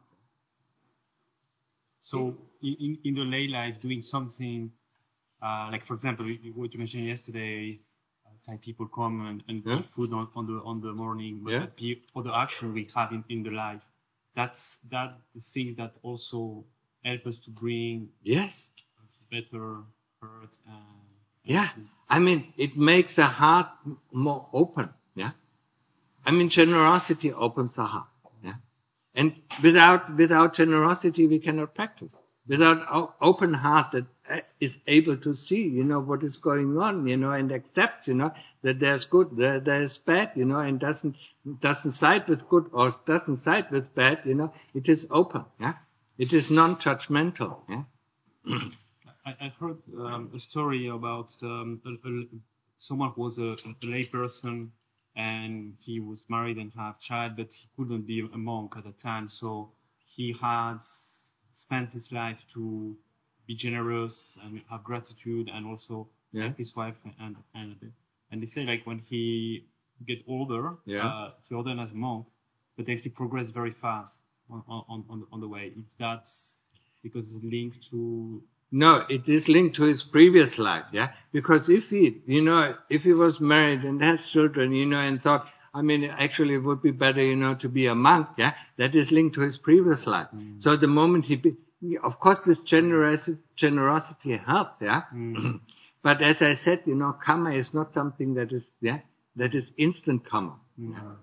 So in, in, in the lay life, doing something, uh, like for example, what you mentioned yesterday, uh, Thai people come and, and Yeah. eat food on, on the on the morning, but Yeah. the, for the action we have in, in the life, that's that the things that also help us to bring Yes. better heart and Yeah. I mean, it makes the heart m- more open. Yeah. I mean, generosity opens the heart. Yeah. And without, without generosity, we cannot practice. Without o- open heart that uh, is able to see, you know, what is going on, you know, and accept, you know, that there's good, there, there's bad, you know, and doesn't, doesn't side with good or doesn't side with bad, you know, it is open. Yeah. It is non-judgmental. Yeah. I, I heard um, a story about um, a, a, someone who was a, a lay person and he was married and had a child, but he couldn't be a monk at the time. So he had spent his life to be generous and have gratitude, and also Yeah. help his wife, and and and they say like when he get older, Yeah. uh, he ordained as a monk, but then he progressed very fast on on on, on the way. It's that because it's linked to No, it is linked to his previous life, yeah? Because if he, you know, if he was married and has children, you know, and thought, I mean, actually it would be better, you know, to be a monk, yeah? That is linked to his previous life. Mm. So the moment he, be, of course this generosity, generosity helped, yeah? Mm. But as I said, you know, karma is not something that is, yeah, that is instant karma. Mm. Yeah?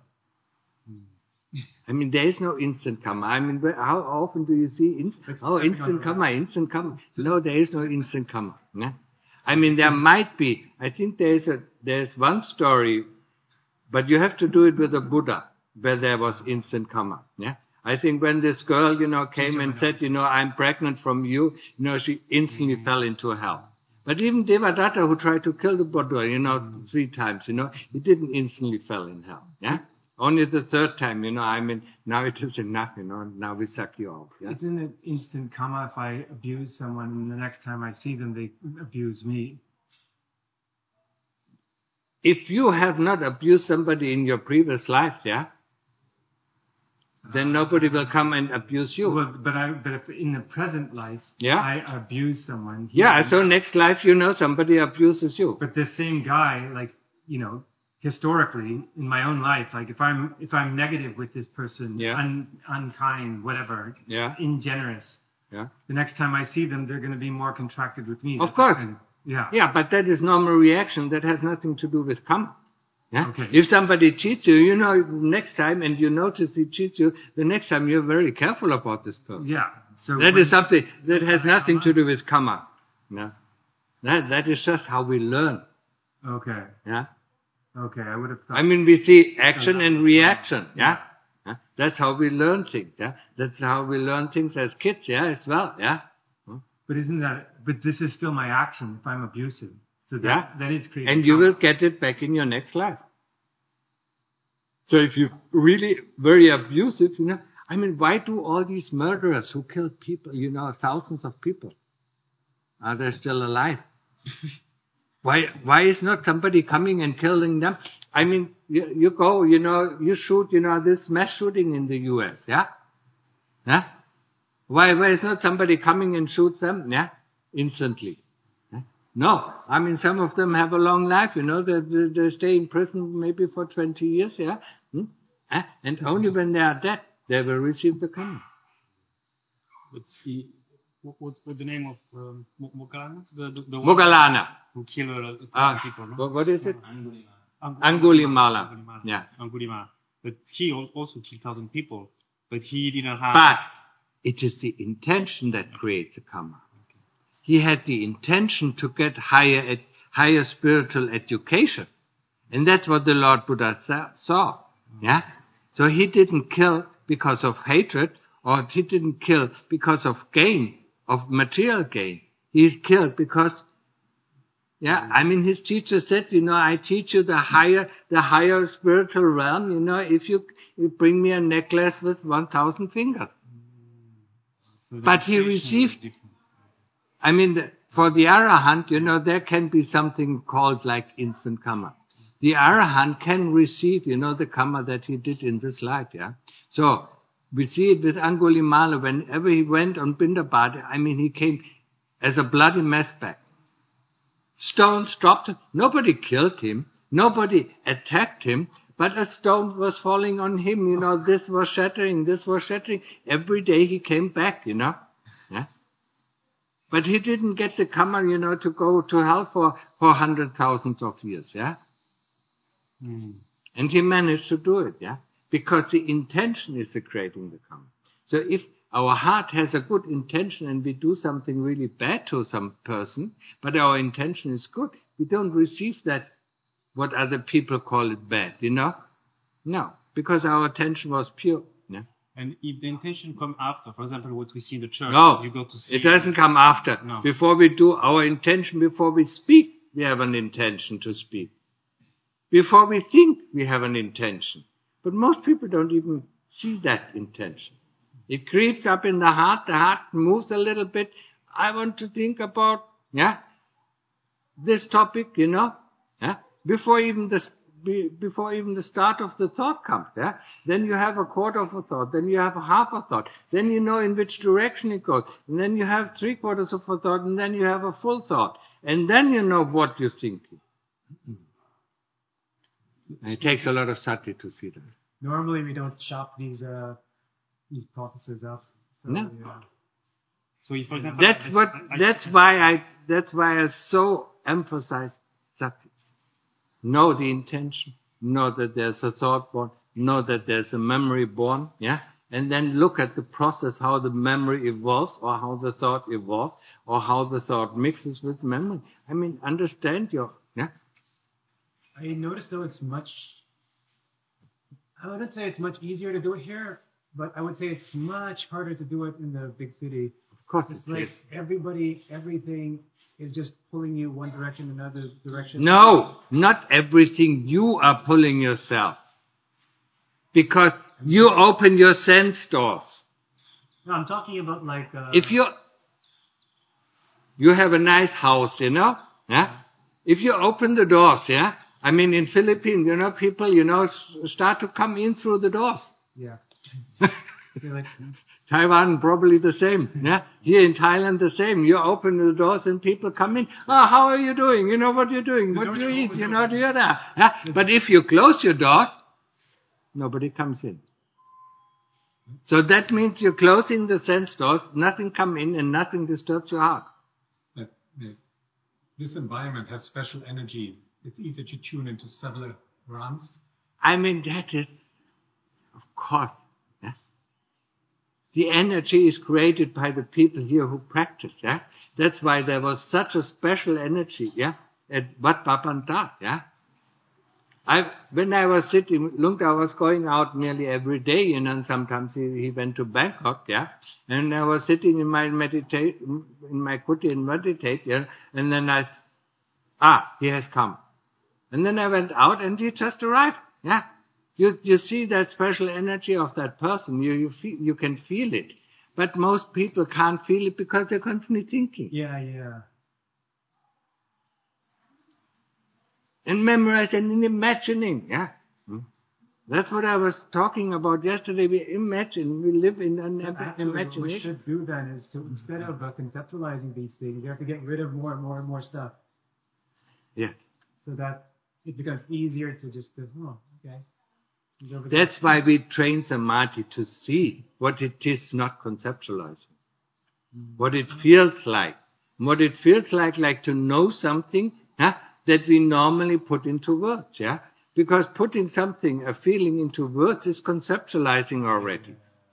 I mean, there is no instant karma. I mean, where- how often do you see, in, It's oh, depending instant on- karma, instant karma? No, there is no instant karma. Yeah? I mean, there might be. I think there is a, there's one story, but you have to do it with a Buddha, where there was instant karma. Yeah? I think when this girl, you know, came and said, you know, I'm pregnant from you, you know, she instantly mm. fell into hell. But even Devadatta, who tried to kill the Buddha, you know, mm. three times, you know, he didn't instantly fell in hell. Yeah? Only the third time, you know, I mean, now it is enough, you know, now we suck you off. Yeah? Isn't it instant karma if I abuse someone and the next time I see them, they abuse me? If you have not abused somebody in your previous life, yeah, then nobody will come and abuse you. Well, but I, but if in the present life, yeah? I abuse someone. Yeah, so next life, you know, somebody abuses you. But the same guy, like, you know, historically in my own life, like if I'm if I'm negative with this person, yeah. un, unkind, whatever, yeah. ingenerous, yeah. the next time I see them, they're going to be more contracted with me. Of course. Kind of, yeah. Yeah, but that is normal reaction. That has nothing to do with karma. Yeah? Okay. If somebody cheats you, you know, next time, and you notice he cheats you, the next time you're very careful about this person. Yeah. So that when, is something that has nothing to do with karma. Yeah. That that is just how we learn. Okay. Yeah. Okay, I would have thought. I mean, we see action and reaction. Yeah. yeah. That's how we learn things. Yeah. That's how we learn things as kids. Yeah, as well. Yeah. But isn't that? But this is still my action if I'm abusive. So that, yeah. that is creating. And you karma. will get it back in your next life. So if you're really very abusive, you know, I mean, why do all these murderers who kill people, you know, thousands of people, are they still alive? why, why is not somebody coming and killing them? I mean, you, you go, you know, you shoot, you know, this mass shooting in the U S, yeah? Yeah? Why, why is not somebody coming and shoots them, yeah? Instantly. No, I mean, some of them have a long life, you know, they, they, they stay in prison maybe for twenty years, yeah? Hmm? Eh? And only when they are dead, they will receive the karma. What's the, what, what's the name of um, Moggallana? The, the, the Moggallana. Who killed a lot uh, of people, no? What, what is it? Angulimala. Angulimala. Angulimala. Yeah. Angulimala. But he also killed thousand people, but he didn't have... But it is the intention that creates the karma. He had the intention to get higher ed, higher spiritual education. And that's what the Lord Buddha saw. Yeah? So he didn't kill because of hatred, or he didn't kill because of gain, of material gain. He killed because, yeah, I mean, his teacher said, you know, I teach you the higher, the higher spiritual realm, you know, if you, you bring me a necklace with one thousand fingers. So but he received, I mean, the, for the Arahant, you know, there can be something called like instant karma. The Arahant can receive, you know, the karma that he did in this life, yeah. So, we see it with Angulimala, whenever he went on Bindabad, I mean, he came as a bloody mess back. Stones dropped him. Nobody killed him. Nobody attacked him. But a stone was falling on him, you know, this was shattering, this was shattering. Every day he came back, you know. Yeah. But he didn't get the karma, you know, to go to hell for, for hundred thousands of years, yeah. Mm. And he managed to do it, yeah. Because the intention is the creating the karma. So if our heart has a good intention and we do something really bad to some person, but our intention is good, we don't receive that, what other people call it bad, you know? No, because our intention was pure. Yeah? And if the intention come after, for example, what we see in the church, no, you go to see... it doesn't come after. No. Before we do our intention, before we speak, we have an intention to speak. Before we think, we have an intention. But most people don't even see that intention. It creeps up in the heart. The heart moves a little bit. I want to think about, yeah, this topic, you know, yeah, before even the before even the start of the thought comes, yeah. Then you have a quarter of a thought. Then you have a half a thought. Then you know in which direction it goes. And then you have three quarters of a thought. And then you have a full thought. And then you know what you're thinking. And it takes a lot of sati to see that. Normally we don't chop these uh, these processes up. So, No. yeah. So if, for example, That's I- what. I- I- That's why I. That's why I so emphasize sati. Know the intention. Know that there's a thought born. Know that there's a memory born. Yeah, and then look at the process, how the memory evolves, or how the thought evolves, or how the thought mixes with memory. I mean, understand your. Yeah. I noticed though it's much, I wouldn't say it's much easier to do it here, but I would say it's much harder to do it in the big city. Of course, It's it like is. everybody, everything is just pulling you one direction, another direction. No, not everything. You are pulling yourself. Because you open your sense doors. No, I'm talking about like. Uh, If you, you have a nice house, you know, yeah? If you open the doors, yeah? I mean, in Philippines, you know, people, you know, s- start to come in through the doors. Yeah. You're like, Taiwan, probably the same, yeah? Here in Thailand, the same. You open the doors and people come in. Oh, how are you doing? You know what you're doing? What do you eat? You know, do you that? Yeah? But if you close your doors, nobody comes in. So that means you're closing the sense doors, nothing come in and nothing disturbs your heart. that, that this environment has special energy. It's easy to tune into several runs. I mean, that is, of course, yeah? The energy is created by the people here who practice, yeah? That's why there was such a special energy, yeah, at Wat Papanta, yeah? I, when I was sitting, Lungta was going out nearly every day, you know, and sometimes he, he went to Bangkok, yeah? And I was sitting in my meditate, in my kuti and meditate, yeah? And then I, ah, he has come. And then I went out and he just arrived. Yeah. You, you see that special energy of that person. You, you feel, you can feel it. But most people can't feel it because they're constantly thinking. yeah, yeah. And memorizing and imagining. Yeah. Hmm. That's what I was talking about yesterday. We imagine, we live in an So im- actually, what we imagination. should do then is to, instead of uh, conceptualizing these things, you have to get rid of more and more and more stuff, Yes. so that it becomes easier to just, uh, oh, okay. That's why we train samadhi to see what it is, not conceptualizing. What it feels like. What it feels like, like to know something, huh, that we normally put into words, yeah? Because putting something, a feeling into words is conceptualizing already.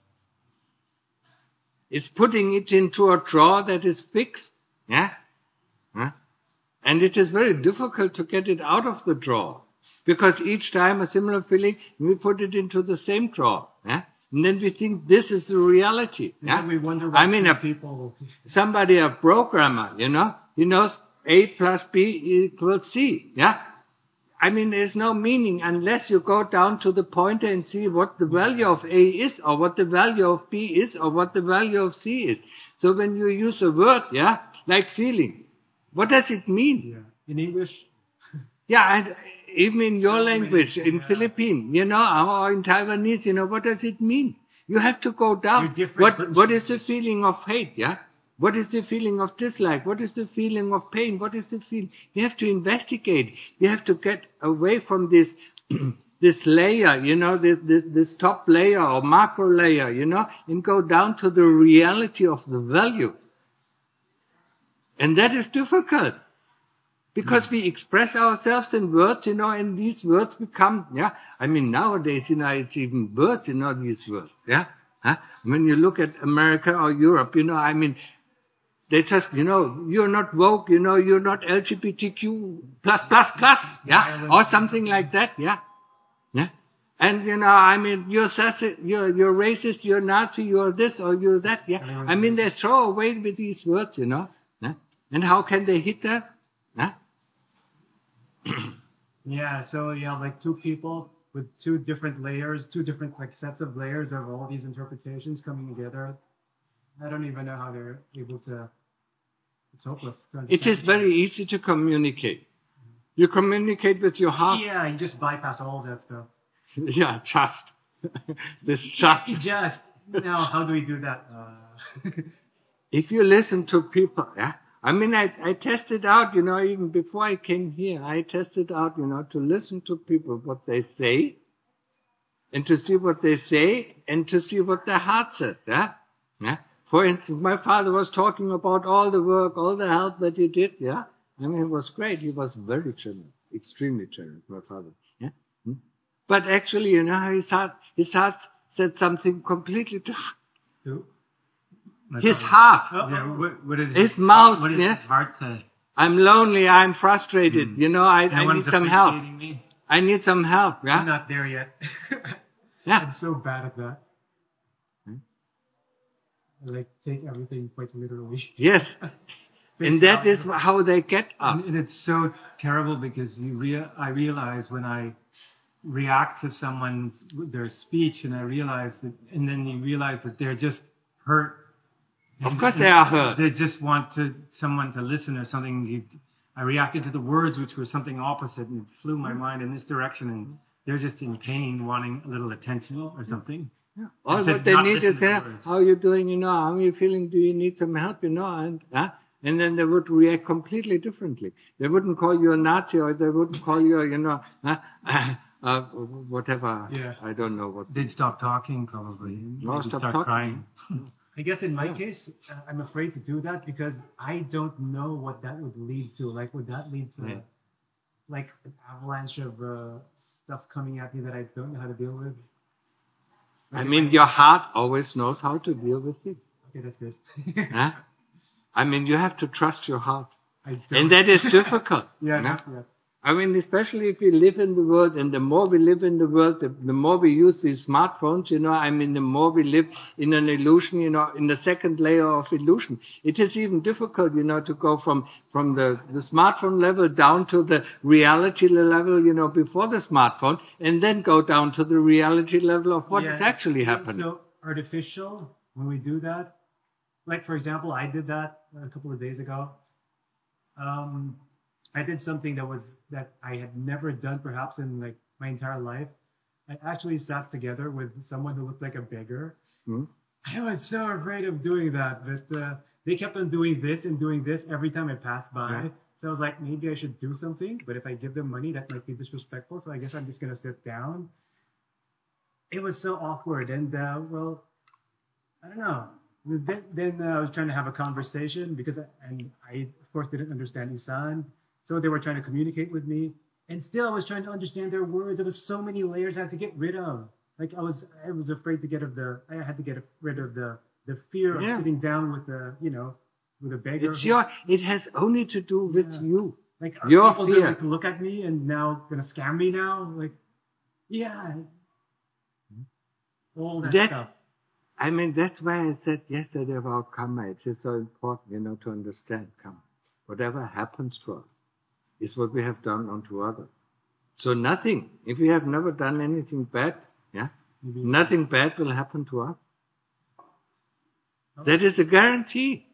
It's putting it into a drawer that is fixed, yeah? Huh? And it is very difficult to get it out of the drawer. Because each time a similar feeling, we put it into the same drawer, yeah? And then we think this is the reality, And yeah? then we wonder I why mean, some a people. somebody, a programmer, you know, he knows A plus B equals C, yeah? I mean, there's no meaning unless you go down to the pointer and see what the value of A is, or what the value of B is, or what the value of C is. So when you use a word, yeah, like feeling, what does it mean? Yeah. In English. Yeah, and even in your So many, language, in yeah. Philippine, you know, or in Taiwanese, you know, what does it mean? You have to go down. You're different What, versions. what is the feeling of hate, yeah? What is the feeling of dislike? What is the feeling of pain? What is the feeling? You have to investigate. You have to get away from this, this layer, you know, this, this, this top layer or macro layer, you know, and go down to the reality of the value. And that is difficult. Because we express ourselves in words, you know, and these words become, yeah. I mean, nowadays, you know, it's even words, you know, these words, yeah. Huh? When you look at America or Europe, you know, I mean, they just, you know, you're not woke, you know, you're not L G B T Q plus, plus, plus, yeah, or something like that, yeah. Yeah. And, you know, I mean, you're sassi- you're, you're racist, you're Nazi, you're this or you're that, yeah. I mean, they throw away with these words, you know. Yeah? And how can they hit that? Yeah? Yeah, so you have like two people with two different layers, two different like sets of layers of all these interpretations coming together. I don't even know how they're able to. It's hopeless to understand. It is very easy to communicate. You communicate with your heart. Yeah, you just bypass all that stuff. Yeah, just. This just. You just. Now, how do we do that? Uh... If you listen to people, yeah. I mean, I, I tested out, you know, even before I came here, I tested out, you know, to listen to people, what they say, and to see what they say, and to see what their heart said, yeah? Yeah. For instance, my father was talking about all the work, all the help that he did, yeah? I mean, it was great. He was very generous, extremely generous, my father, yeah? Hmm? But actually, you know, his heart, his heart said something completely different. Who? His heart. Yeah, what, what is His his mouth, What does yeah? his heart say? I'm lonely, I'm frustrated, Mm. you know, I, No I one's need some help. appreciating me. I need some help, yeah? I'm not there yet. Yeah. I'm so bad at that. Hmm? I like take everything quite literally. Yes. And that is how they get us. And, and it's so terrible because you rea- I realize when I react to someone's their speech, and I realize that, and then you realize that they're just hurt. Of And- course and they are hurt. They just want to someone to listen or something. You, I reacted to the words, which was something opposite, and it flew my mind in this direction. And they're just in pain, wanting a little attention or something. Yeah. All And to what they not need listen is, to the uh, words. how are you doing, you know, how are you feeling, do you need some help, you know, and, uh, and then they would react completely differently. They wouldn't call you a Nazi, or they wouldn't call you, you know, uh, uh, uh, whatever. Yeah. I don't know what. They'd stop talking probably. No, Maybe stop start talking. crying. I guess in my Yeah. case, uh, I'm afraid to do that because I don't know what that would lead to. Like, would that lead to, Yeah. like, an avalanche of uh, stuff coming at me that I don't know how to deal with? I Like, mean, if your heart always knows how to deal with it. Okay, that's good. Huh? I mean, you have to trust your heart. I don't. And that is difficult. Yeah, huh? that's, yeah. I mean, especially if we live in the world, and the more we live in the world, the, the more we use these smartphones, you know, I mean, the more we live in an illusion, you know, in the second layer of illusion. It is even difficult, you know, to go from, from the, the smartphone level down to the reality level, you know, before the smartphone, and then go down to the reality level of what Yeah, is actually so- happening. So artificial, when we do that, like for example, I did that a couple of days ago. Um, I did something that was that I had never done perhaps in like my entire life. I actually sat together with someone who looked like a beggar. Hmm? I was so afraid of doing that, but uh, they kept on doing this and doing this every time I passed by. Yeah. So I was like, maybe I should do something, but if I give them money, that might be disrespectful. So I guess I'm just gonna sit down. It was so awkward, and uh, well, I don't know. Then, then uh, I was trying to have a conversation because, I, and I of course didn't understand Isan, so they were trying to communicate with me, and still I was trying to understand their words. There was so many layers I had to get rid of. Like I was, I was afraid to get of the. I had to get rid of the the fear of Yeah. sitting down with the, you know, with a beggar. It's your, it has only to do with Yeah. you. Like are your people fear. going to look at me and now gonna scam me now? Like, yeah, all that, That- stuff. I mean, that's why I said yesterday about karma. It is so important, you know, to understand karma. Whatever happens to us is what we have done unto others. So nothing, if we have never done anything bad, yeah, Maybe- nothing bad will happen to us. Oh. That is a guarantee.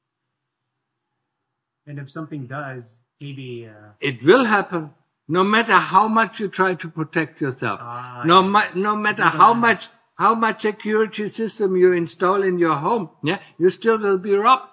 And if something does, maybe. Uh, It will happen, no matter how much you try to protect yourself. Ah, no, yeah. ma- no matter Yeah. how much, how much security system you install in your home, yeah, you still will be robbed.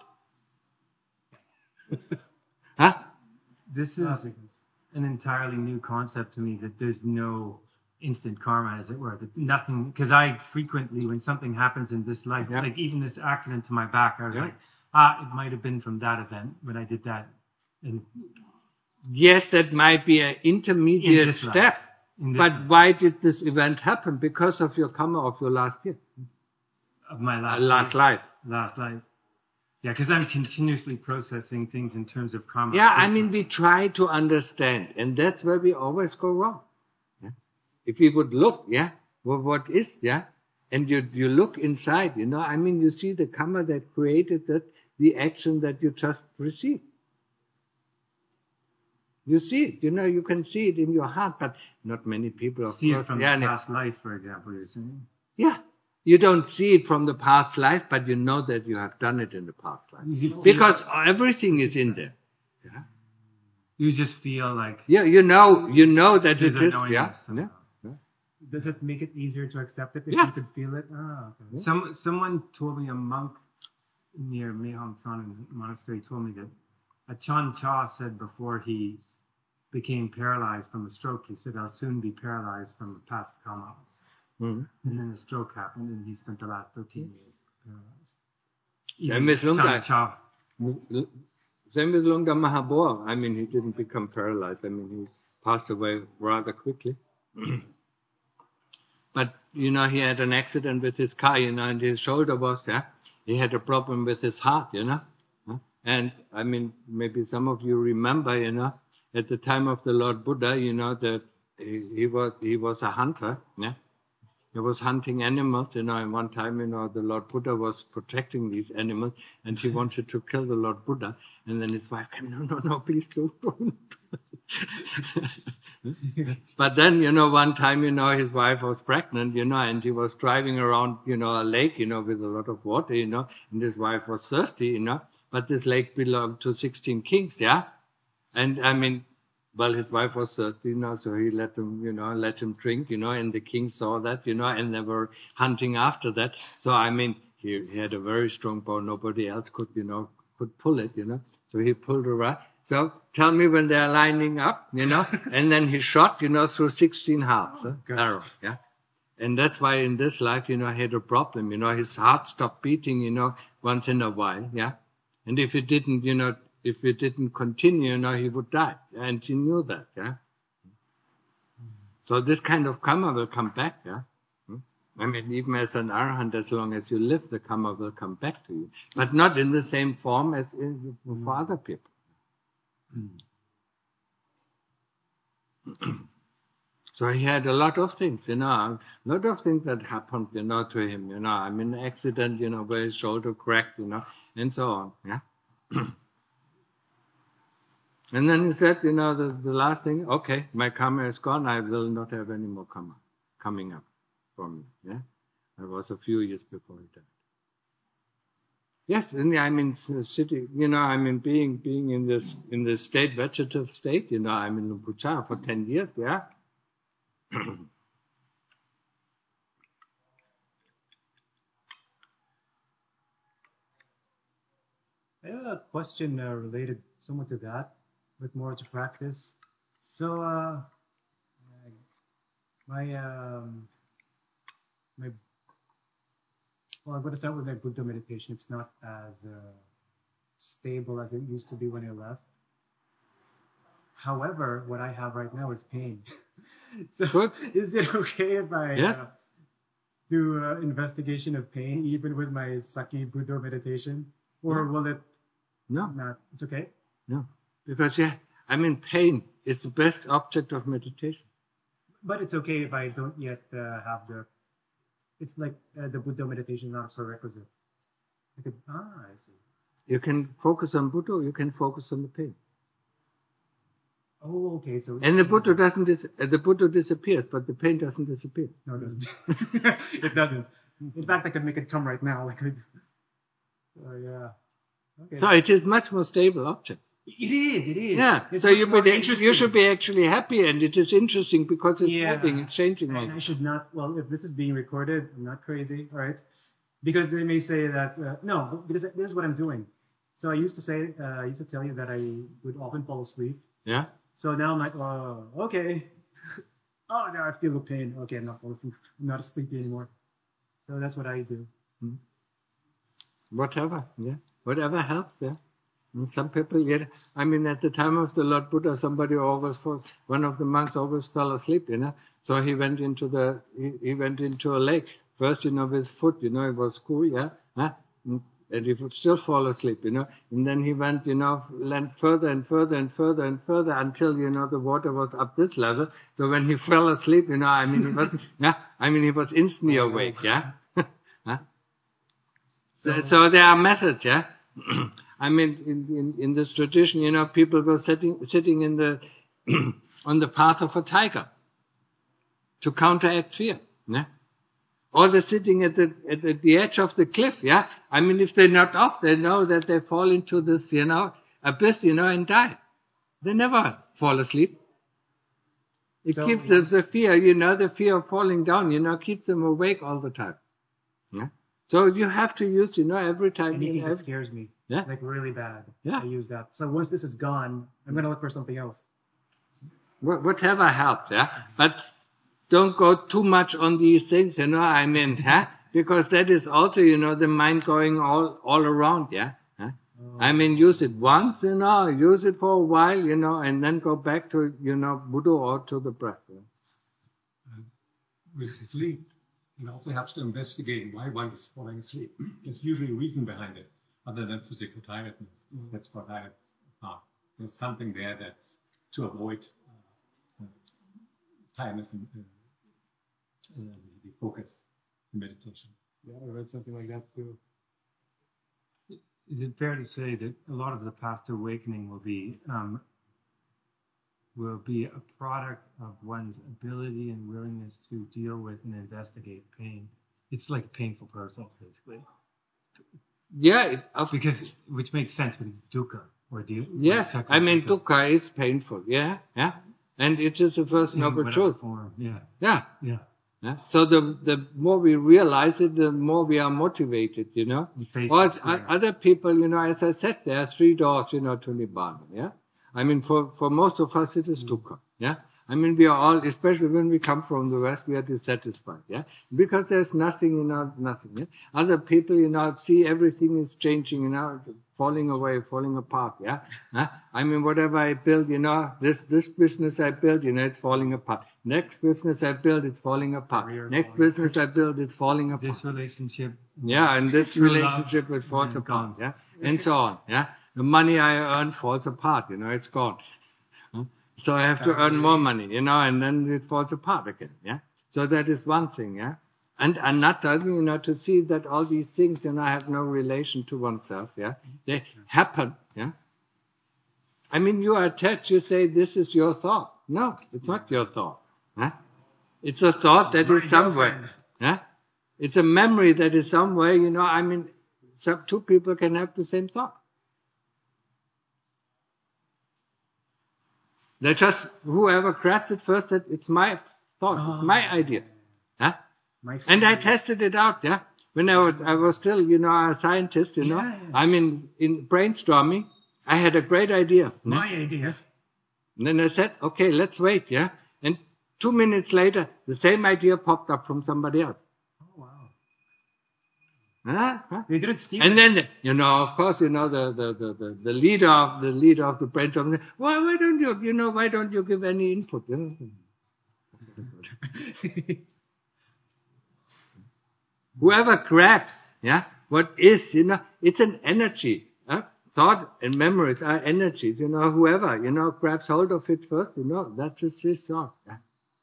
Huh? This Ah, is because- an entirely new concept to me, that there's no instant karma, as it were. That nothing, because I frequently, when something happens in this life, Yeah. like even this accident to my back, I was Yeah. like, ah, it might have been from that event when I did that. And Yes, that might be an In intermediate this life. step. In this But life. why did this event happen? Because of your karma of your last year, of my uh, last last life. life. Last life. Yeah, because I'm continuously processing things in terms of karma. Yeah, I This mean, one. we try to understand, and that's where we always go wrong. Yeah? If we would look, yeah, well, what is, yeah, and you you look inside, you know, I mean, you see the karma that created that, the action that you just received. You see it, you know, you can see it in your heart, but not many people, of See course. it from yeah, the past life, for example, you're saying? Yeah. You don't see it from the past life, but you know that you have done it in the past life. You Because everything is in there. Yeah. You just feel like Yeah, you know, you know that there's it a is. knowingness Yeah. somehow. yeah. Does it make it easier to accept it if Yeah. you could feel it? Ah, okay. Some someone told me, a monk near Mehong San Monastery told me that Achan Cha said before he became paralyzed from a stroke, he said, I'll soon be paralyzed from a past karma. Mhm. And then the stroke happened, and he spent the last thirteen years paralyzed. Same with Lungta. Achan Cha. Same with Lungta Mahabua. I mean, he didn't become paralyzed. I mean, he passed away rather quickly. But, you know, he had an accident with his car, you know, and his shoulder was, yeah. He had a problem with his heart, you know. And, I mean, maybe some of you remember, you know, at the time of the Lord Buddha, you know, that he, he was he was a hunter, yeah. He was hunting animals, you know, and one time, you know, the Lord Buddha was protecting these animals, and he wanted to kill the Lord Buddha. And then his wife came, no, no, no, please don't. But then, you know, one time, you know, his wife was pregnant, you know, and he was driving around, you know, a lake, you know, with a lot of water, you know, and his wife was thirsty, you know, but this lake belonged to sixteen kings, yeah? And, I mean, well, his wife was thirsty, you know, so he let him, you know, let him drink, you know, and the king saw that, you know, and they were hunting after that. So, I mean, he, he had a very strong bow. Nobody else could, you know, could pull it, you know. So he pulled her out. So tell me when they're lining up, you know, and then he shot, you know, through sixteen halves, oh, huh? arrows, yeah. And that's why in this life, you know, he had a problem, you know, his heart stopped beating, you know, once in a while, yeah. And if it didn't, you know, if it didn't continue, you know, he would die. And he knew that, yeah. So this kind of karma will come back, yeah. I mean, even as an arahant, as long as you live, the karma will come back to you. But not in the same form as in, for other people. So he had a lot of things, you know, a lot of things that happened, you know, to him, you know. I mean, an accident, you know, where his shoulder cracked, you know, and so on, yeah. And then he said, you know, the, the last thing, okay, my karma is gone, I will not have any more karma coming up from me, yeah. That was a few years before he died. Yes, and I mean, sitting, you know, I mean, being being in this in this state, vegetative state, you know, I'm in Luang Pu Chau for ten years, yeah. I have a question uh, related somewhat to that, but more to practice. So, uh, my um, my well, I'm going to start with my Buddha meditation. It's not as uh, stable as it used to be when I left. However, what I have right now is pain. So, Good. Is it okay if I Yes. uh, do uh, investigation of pain even with my Saki Buddha meditation, or No. will it No, not? It's okay. no, because yeah, I mean, pain is the best object of meditation. But it's okay if I don't yet uh, have the. It's like uh, the Buddha meditation is not a prerequisite. I could, ah, I see. You can focus on Buddha, you can focus on the pain. Oh, okay. So And the Buddha doesn't dis- uh, the Buddha disappears, but the pain doesn't disappear. No, it doesn't. It doesn't. In fact, I could make it come right now. Like, oh yeah. Okay. So it is much more stable object. It is. It is. Yeah. It's so you more be interesting. you should be actually happy, and it is interesting because it's Yeah. moving, it's changing. All And the I time. should not. Well, if this is being recorded, I'm not crazy, all right? Because they may say that uh, no, because this is what I'm doing. So I used to say, uh, I used to tell you that I would often fall asleep. Yeah. So now I'm like, oh, okay. Oh, now I feel the pain. Okay, I'm not falling asleep. I'm not sleepy anymore. So that's what I do. Hmm. Whatever, yeah. Whatever helps, yeah. And some people, yeah. I mean, at the time of the Lord Buddha, somebody always falls, one of the monks always fell asleep, you know. So he went into the, he, he went into a lake. First, you know, with foot, you know, it was cool, yeah. Huh? And he would still fall asleep, you know. And then he went, you know, went further and further and further and further until, you know, the water was up this level. So when he fell asleep, you know, I mean, he was, yeah, I mean, he was instantly awake, yeah. Huh? So, so there are methods, yeah. I mean, in, in, in this tradition, you know, people were sitting, sitting in the, on the path of a tiger to counteract fear. Yeah? Or they're sitting at the, at the, the edge of the cliff. Yeah. I mean, if they're not off, they know that they fall into this, you know, abyss, you know, and die. They never fall asleep. It So keeps the, the fear, you know, the fear of falling down, you know, keeps them awake all the time. Yeah. So you have to use, you know, every time. Anything you know, that every, scares me, Yeah. like really bad, Yeah. I use that. So once this is gone, I'm gonna look for something else. wha- whatever helps, yeah. But don't go too much on these things, you know, I mean, huh? Because that is also, you know, the mind going all, all around, yeah. Huh? I mean, use it once, you know, use it for a while, you know, and then go back to, you know, Buddha or to the breath. Yeah? With sleep, it also helps to investigate why one is falling asleep. There's usually a reason behind it, other than physical tiredness. That's what I thought. There's something there that's to avoid uh, tiredness and uh, uh, the focus in meditation. Yeah, I read something like that too. Is it fair to say that a lot of the path to awakening will be um, will be a product of one's ability and willingness to deal with and investigate pain? It's like a painful process, basically. Yeah, it, of, Because, which makes sense, but it's dukkha, or deal. yes, I mean, dukkha is painful, yeah, yeah. And it is the first noble truth. Form. Yeah, Yeah. yeah. Yeah. So the the more we realize it, the more we are motivated, you know. We face Or it, yeah. other people, you know, as I said, there are three doors, you know, to Nibbana, yeah. I mean, for, for most of us, it is dukkha, yeah. I mean, we are all, especially when we come from the West, we are dissatisfied, yeah. Because there's nothing, you know, nothing, yeah. Other people, you know, see everything is changing, you know, falling away, falling apart, yeah. Huh? I mean, whatever I build, you know, this, this business I build, you know, it's falling apart. Next business I build, it's falling apart. Career Next falling business I build, it's falling apart. This relationship. Yeah, and this True relationship, love, it falls and apart, gone. yeah, and so on, yeah. The money I earn falls apart, you know, it's gone. Huh? So I have to earn more money, you know, and then it falls apart again, yeah. So that is one thing, yeah. And another, you know, to see that all these things, you know, have no relation to oneself, yeah. They happen, yeah. I mean, you are attached, you say this is your thought. No, it's not your thought, huh? It's a thought that My is somewhere, yeah. It's a memory that is somewhere, you know, I mean, some, two people can have the same thought. They just, whoever grabs it first said, it's my thought, it's my idea. Huh? My And I favorite- tested it out, yeah. When I was, I was still, you know, a scientist, you know. Yeah, yeah. I mean, in brainstorming, I had a great idea. My yeah? idea. And then I said, okay, let's wait, yeah. And two minutes later, the same idea popped up from somebody else. Oh wow. Huh? Huh? They didn't steal And it. then, you know, of course, you know, the, the, the, the, the leader of the leader of the brainstorming, why, why don't you, you know, why don't you give any input? You know? Whoever grabs, yeah, what is, you know, it's an energy. Huh? Thought and memories are energies, you know, whoever, you know, grabs hold of it first, you know, that's just his thought. Yeah?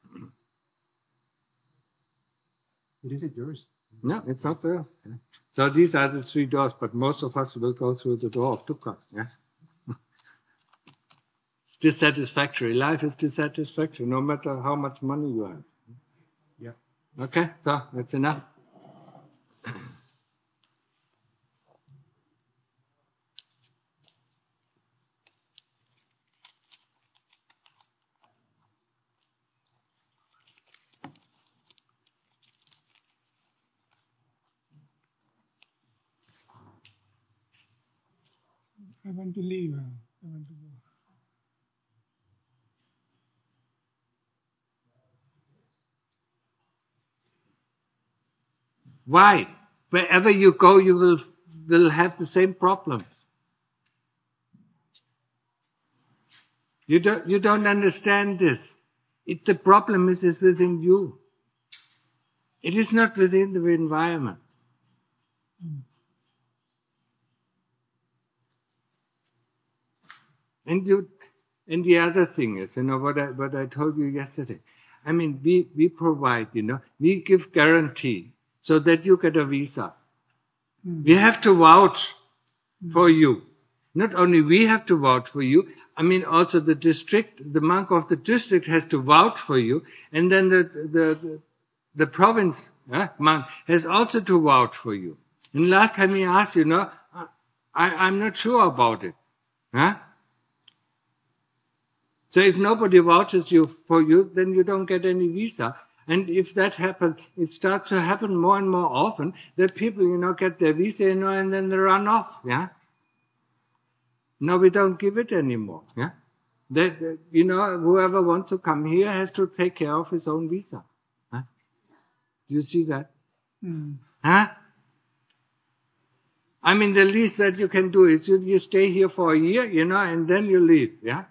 It isn't yours. No, it's not there. Yeah? So these are the three doors, but most of us will go through the door of dukkha. Yeah? It's dissatisfactory. Life is dissatisfactory, no matter how much money you have. Yeah. Okay, so that's enough. I want to leave. uh, I want to go. Why? Wherever you go, you will will have the same problems. You don't you don't understand this. It, the problem is, is within you. It is not within the environment. And you, and the other thing is, you know, what I what I told you yesterday. I mean, we we provide, you know, we give guarantee so that you get a visa. Mm. We have to vouch for you. Not only we have to vouch for you, I mean also the district, the monk of the district has to vouch for you, and then the the the, the province eh, monk has also to vouch for you. And last time he asked, you know, I, I'm not sure about it. Huh? So if nobody vouches you for you, then you don't get any visa. And if that happens, it starts to happen more and more often that people, you know, get their visa, you know, and then they run off. Yeah. No, we don't give it anymore. Yeah. That, you know, whoever wants to come here has to take care of his own visa. Huh? Do you see that? Mm. Huh? I mean, the least that you can do is you, you stay here for a year, you know, and then you leave. Yeah.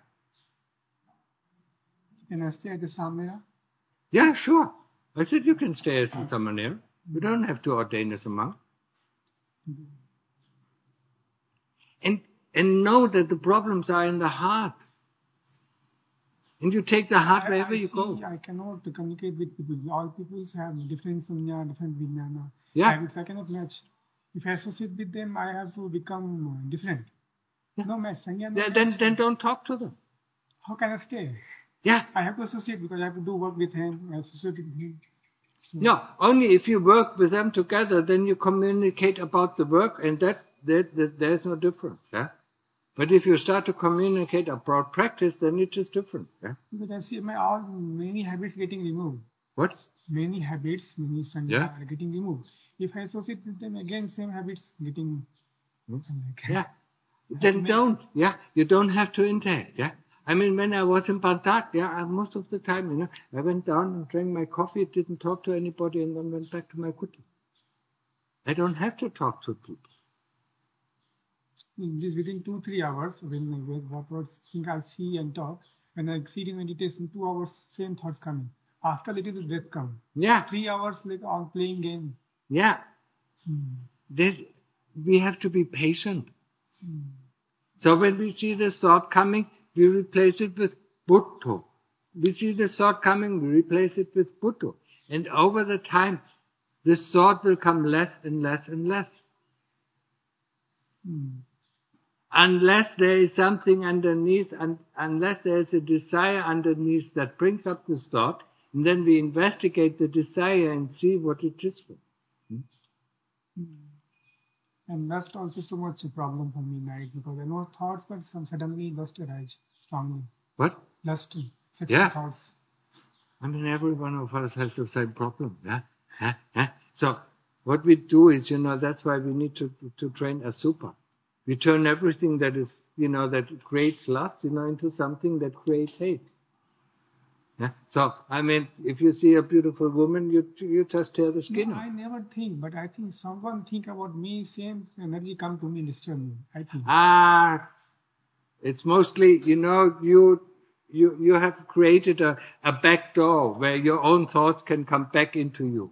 Can I stay at the Samera? Yeah, sure. I said you can stay as a samanera. You don't have to ordain as a monk. And and know that the problems are in the heart. And you take the heart I, wherever I you see, go. I cannot communicate with people. All people have different sunya, different vijnana. Yeah. Habits I cannot match. If I associate with them, I have to become different. Yeah. No match. Sangha, no Yeah, match. then then don't talk to them. How can I stay? Yeah. I have to associate because I have to do work with him. I associate with him. So, No, only if you work with them together, then you communicate about the work, and that, that, that there's no difference. Yeah. But if you start to communicate about practice, then it is different. Yeah. because I see my all many habits getting removed. What? Many habits, many sangha Yeah. are getting removed. If I associate with them again, same habits getting. Hmm? Like, Yeah. Then don't. Yeah. You don't have to interact. Yeah. I mean, when I was in Pantak, yeah, I, most of the time, you know, I went down and drank my coffee, didn't talk to anybody, and then went back to my kuti. I don't have to talk to people. This within two, three hours, when I wake what words think I'll see and talk. When I exceed in meditation, two hours, same thoughts coming. After little bit breath come. Yeah. Three hours like on playing game. Yeah. Hmm. There, we have to be patient. Hmm. So when we see this thought coming, we replace it with Buddha. We see this thought coming, we replace it with Buddha. And over the time, this thought will come less and less and less. Hmm. Unless there is something underneath, and unless there is a desire underneath that brings up this thought, and then we investigate the desire and see what it is for. Hmm? Hmm. And lust also so much a problem for me, night, because I know thoughts, but some suddenly lust arise strongly. What? Lust, sexual Yeah. thoughts. I mean, every one of us has the same problem. Yeah? Huh? Huh? So what we do is, you know, that's why we need to, to train Asupa. We turn everything that is, you know, that creates lust, you know, into something that creates hate. Yeah? So, I mean, if you see a beautiful woman, you you just tear the skin No, off. I never think, but I think someone think about me, same energy come to me and disturb me. I think. Ah, it's mostly, you know, you you you have created a, a back door where your own thoughts can come back into you.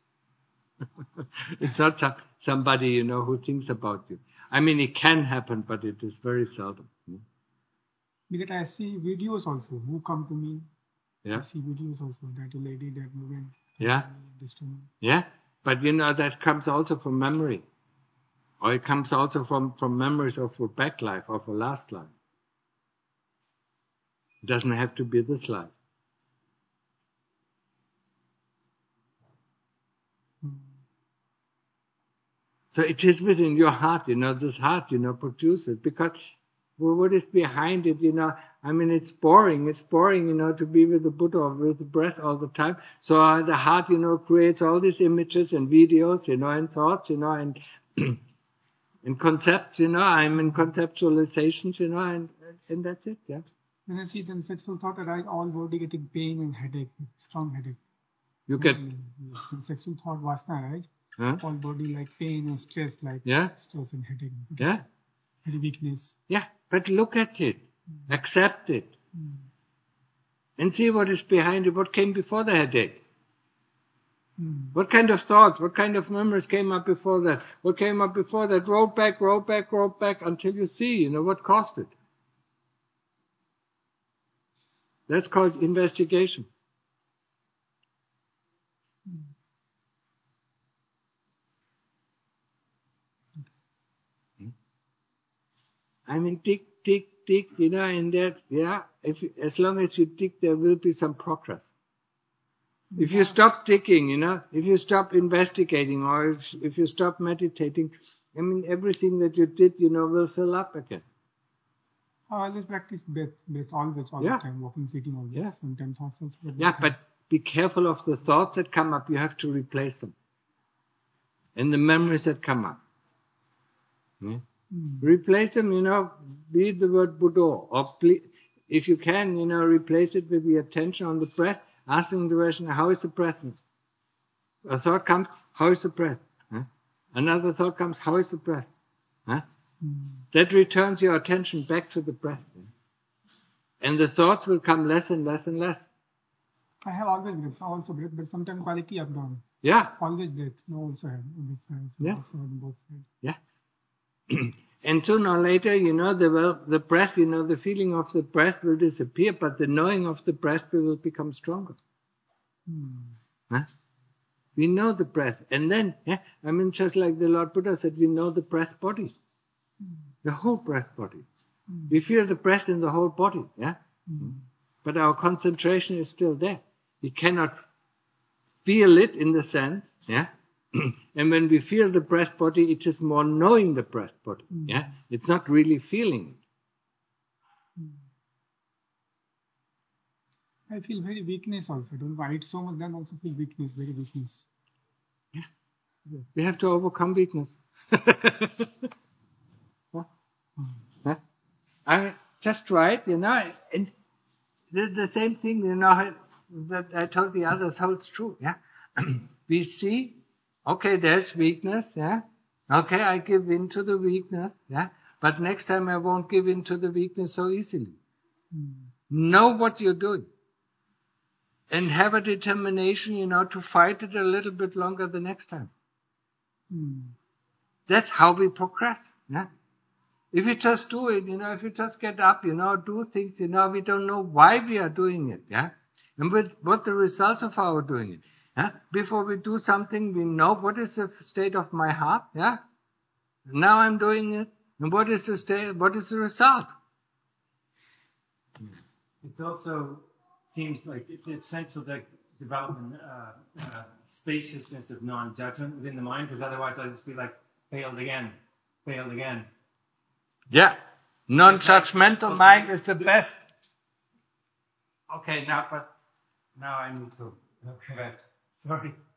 It's not some, somebody, you know, who thinks about you. I mean, it can happen, but it is very seldom. Because I see videos also who come to me. Yeah. I see videos also that a lady, that woman. Yeah. Disturb me. Yeah. But, you know, that comes also from memory. Or it comes also from, from memories of a back life, of a last life. It doesn't have to be this life. Hmm. So it is within your heart, you know, this heart, you know, produces. Because well, what is behind it, you know, I mean, it's boring. It's boring, you know, to be with the Buddha or with the breath all the time. So uh, the heart, you know, creates all these images and videos, you know, and thoughts, you know, and and concepts, you know, I'm in conceptualizations, you know, and and that's it, yeah. When I see then sexual thought arise, all body getting pain and headache, strong headache. You get, When sexual thought vasana arise, huh? all body like pain and stress, like Yeah. stress and headache. Yeah, Very weakness. yeah. But look at it, accept it, Hmm. and see what is behind it. What came before the headache? Hmm. What kind of thoughts, what kind of memories came up before that? What came up before that? Roll back, roll back, roll back until you see, you know, what caused it. That's called investigation. I mean, tick, tick, tick, you know, and that, yeah, if you, as long as you tick, there will be some progress. If you stop ticking, you know, if you stop investigating, or if, if you stop meditating, I mean, everything that you did, you know, will fill up again. I always practice breath, breath, always, all Yeah. the time, walking, sitting, always. Yeah. Sometimes thoughts also. But Yeah, but be careful of the thoughts that come up. You have to replace them. And the memories that come up. Yeah? Mm. Replace them, you know, be it the word Buddha, or ple- if you can, you know, replace it with the attention on the breath, asking the question, how is the breath? A thought comes, how is the breath? Huh? Another thought comes, how is the breath? Huh? Mm. That returns your attention back to the breath. And the thoughts will come less and less and less. I have always breath, also breath, but sometimes quality up down. Yeah. Always breath. No, also have on this side, so Yeah. this side, on both sides. Yeah. And sooner or later, you know, the, well, the breath, you know, the feeling of the breath will disappear, but the knowing of the breath will become stronger. Mm. Huh? We know the breath. And then, yeah, I mean, just like the Lord Buddha said, we know the breath body. Mm. The whole breath body. Mm. We feel the breath in the whole body, yeah? Mm. But our concentration is still there. We cannot feel it in the sense, yeah? And when we feel the breath body, it is more knowing the breath body, Mm. yeah? It's not really feeling it. Mm. I feel very weakness also. I don't know. I eat so much, then also feel weakness, very weakness. Yeah. We have to overcome weakness. Huh? Huh? I mean, just try it, you know, and the, the same thing, you know, that I told the others holds true, yeah. We see, okay, there's weakness, yeah. Okay, I give in to the weakness, yeah. But next time I won't give in to the weakness so easily. Mm. Know what you're doing. And have a determination, you know, to fight it a little bit longer the next time. Mm. That's how we progress, yeah. If you just do it, you know, if you just get up, you know, do things, you know, we don't know why we are doing it, yeah? And with what the results of our doing it, yeah? Before we do something, we know what is the state of my heart, yeah? Now I'm doing it, and what is the state, what is the result? It's also seems like it's essential to develop a uh, uh, spaciousness of non-judgment within the mind, because otherwise I'll just be like, failed again, failed again. Yeah. Non-judgmental mind is the best. Okay, now, but now I need to. Okay. Sorry.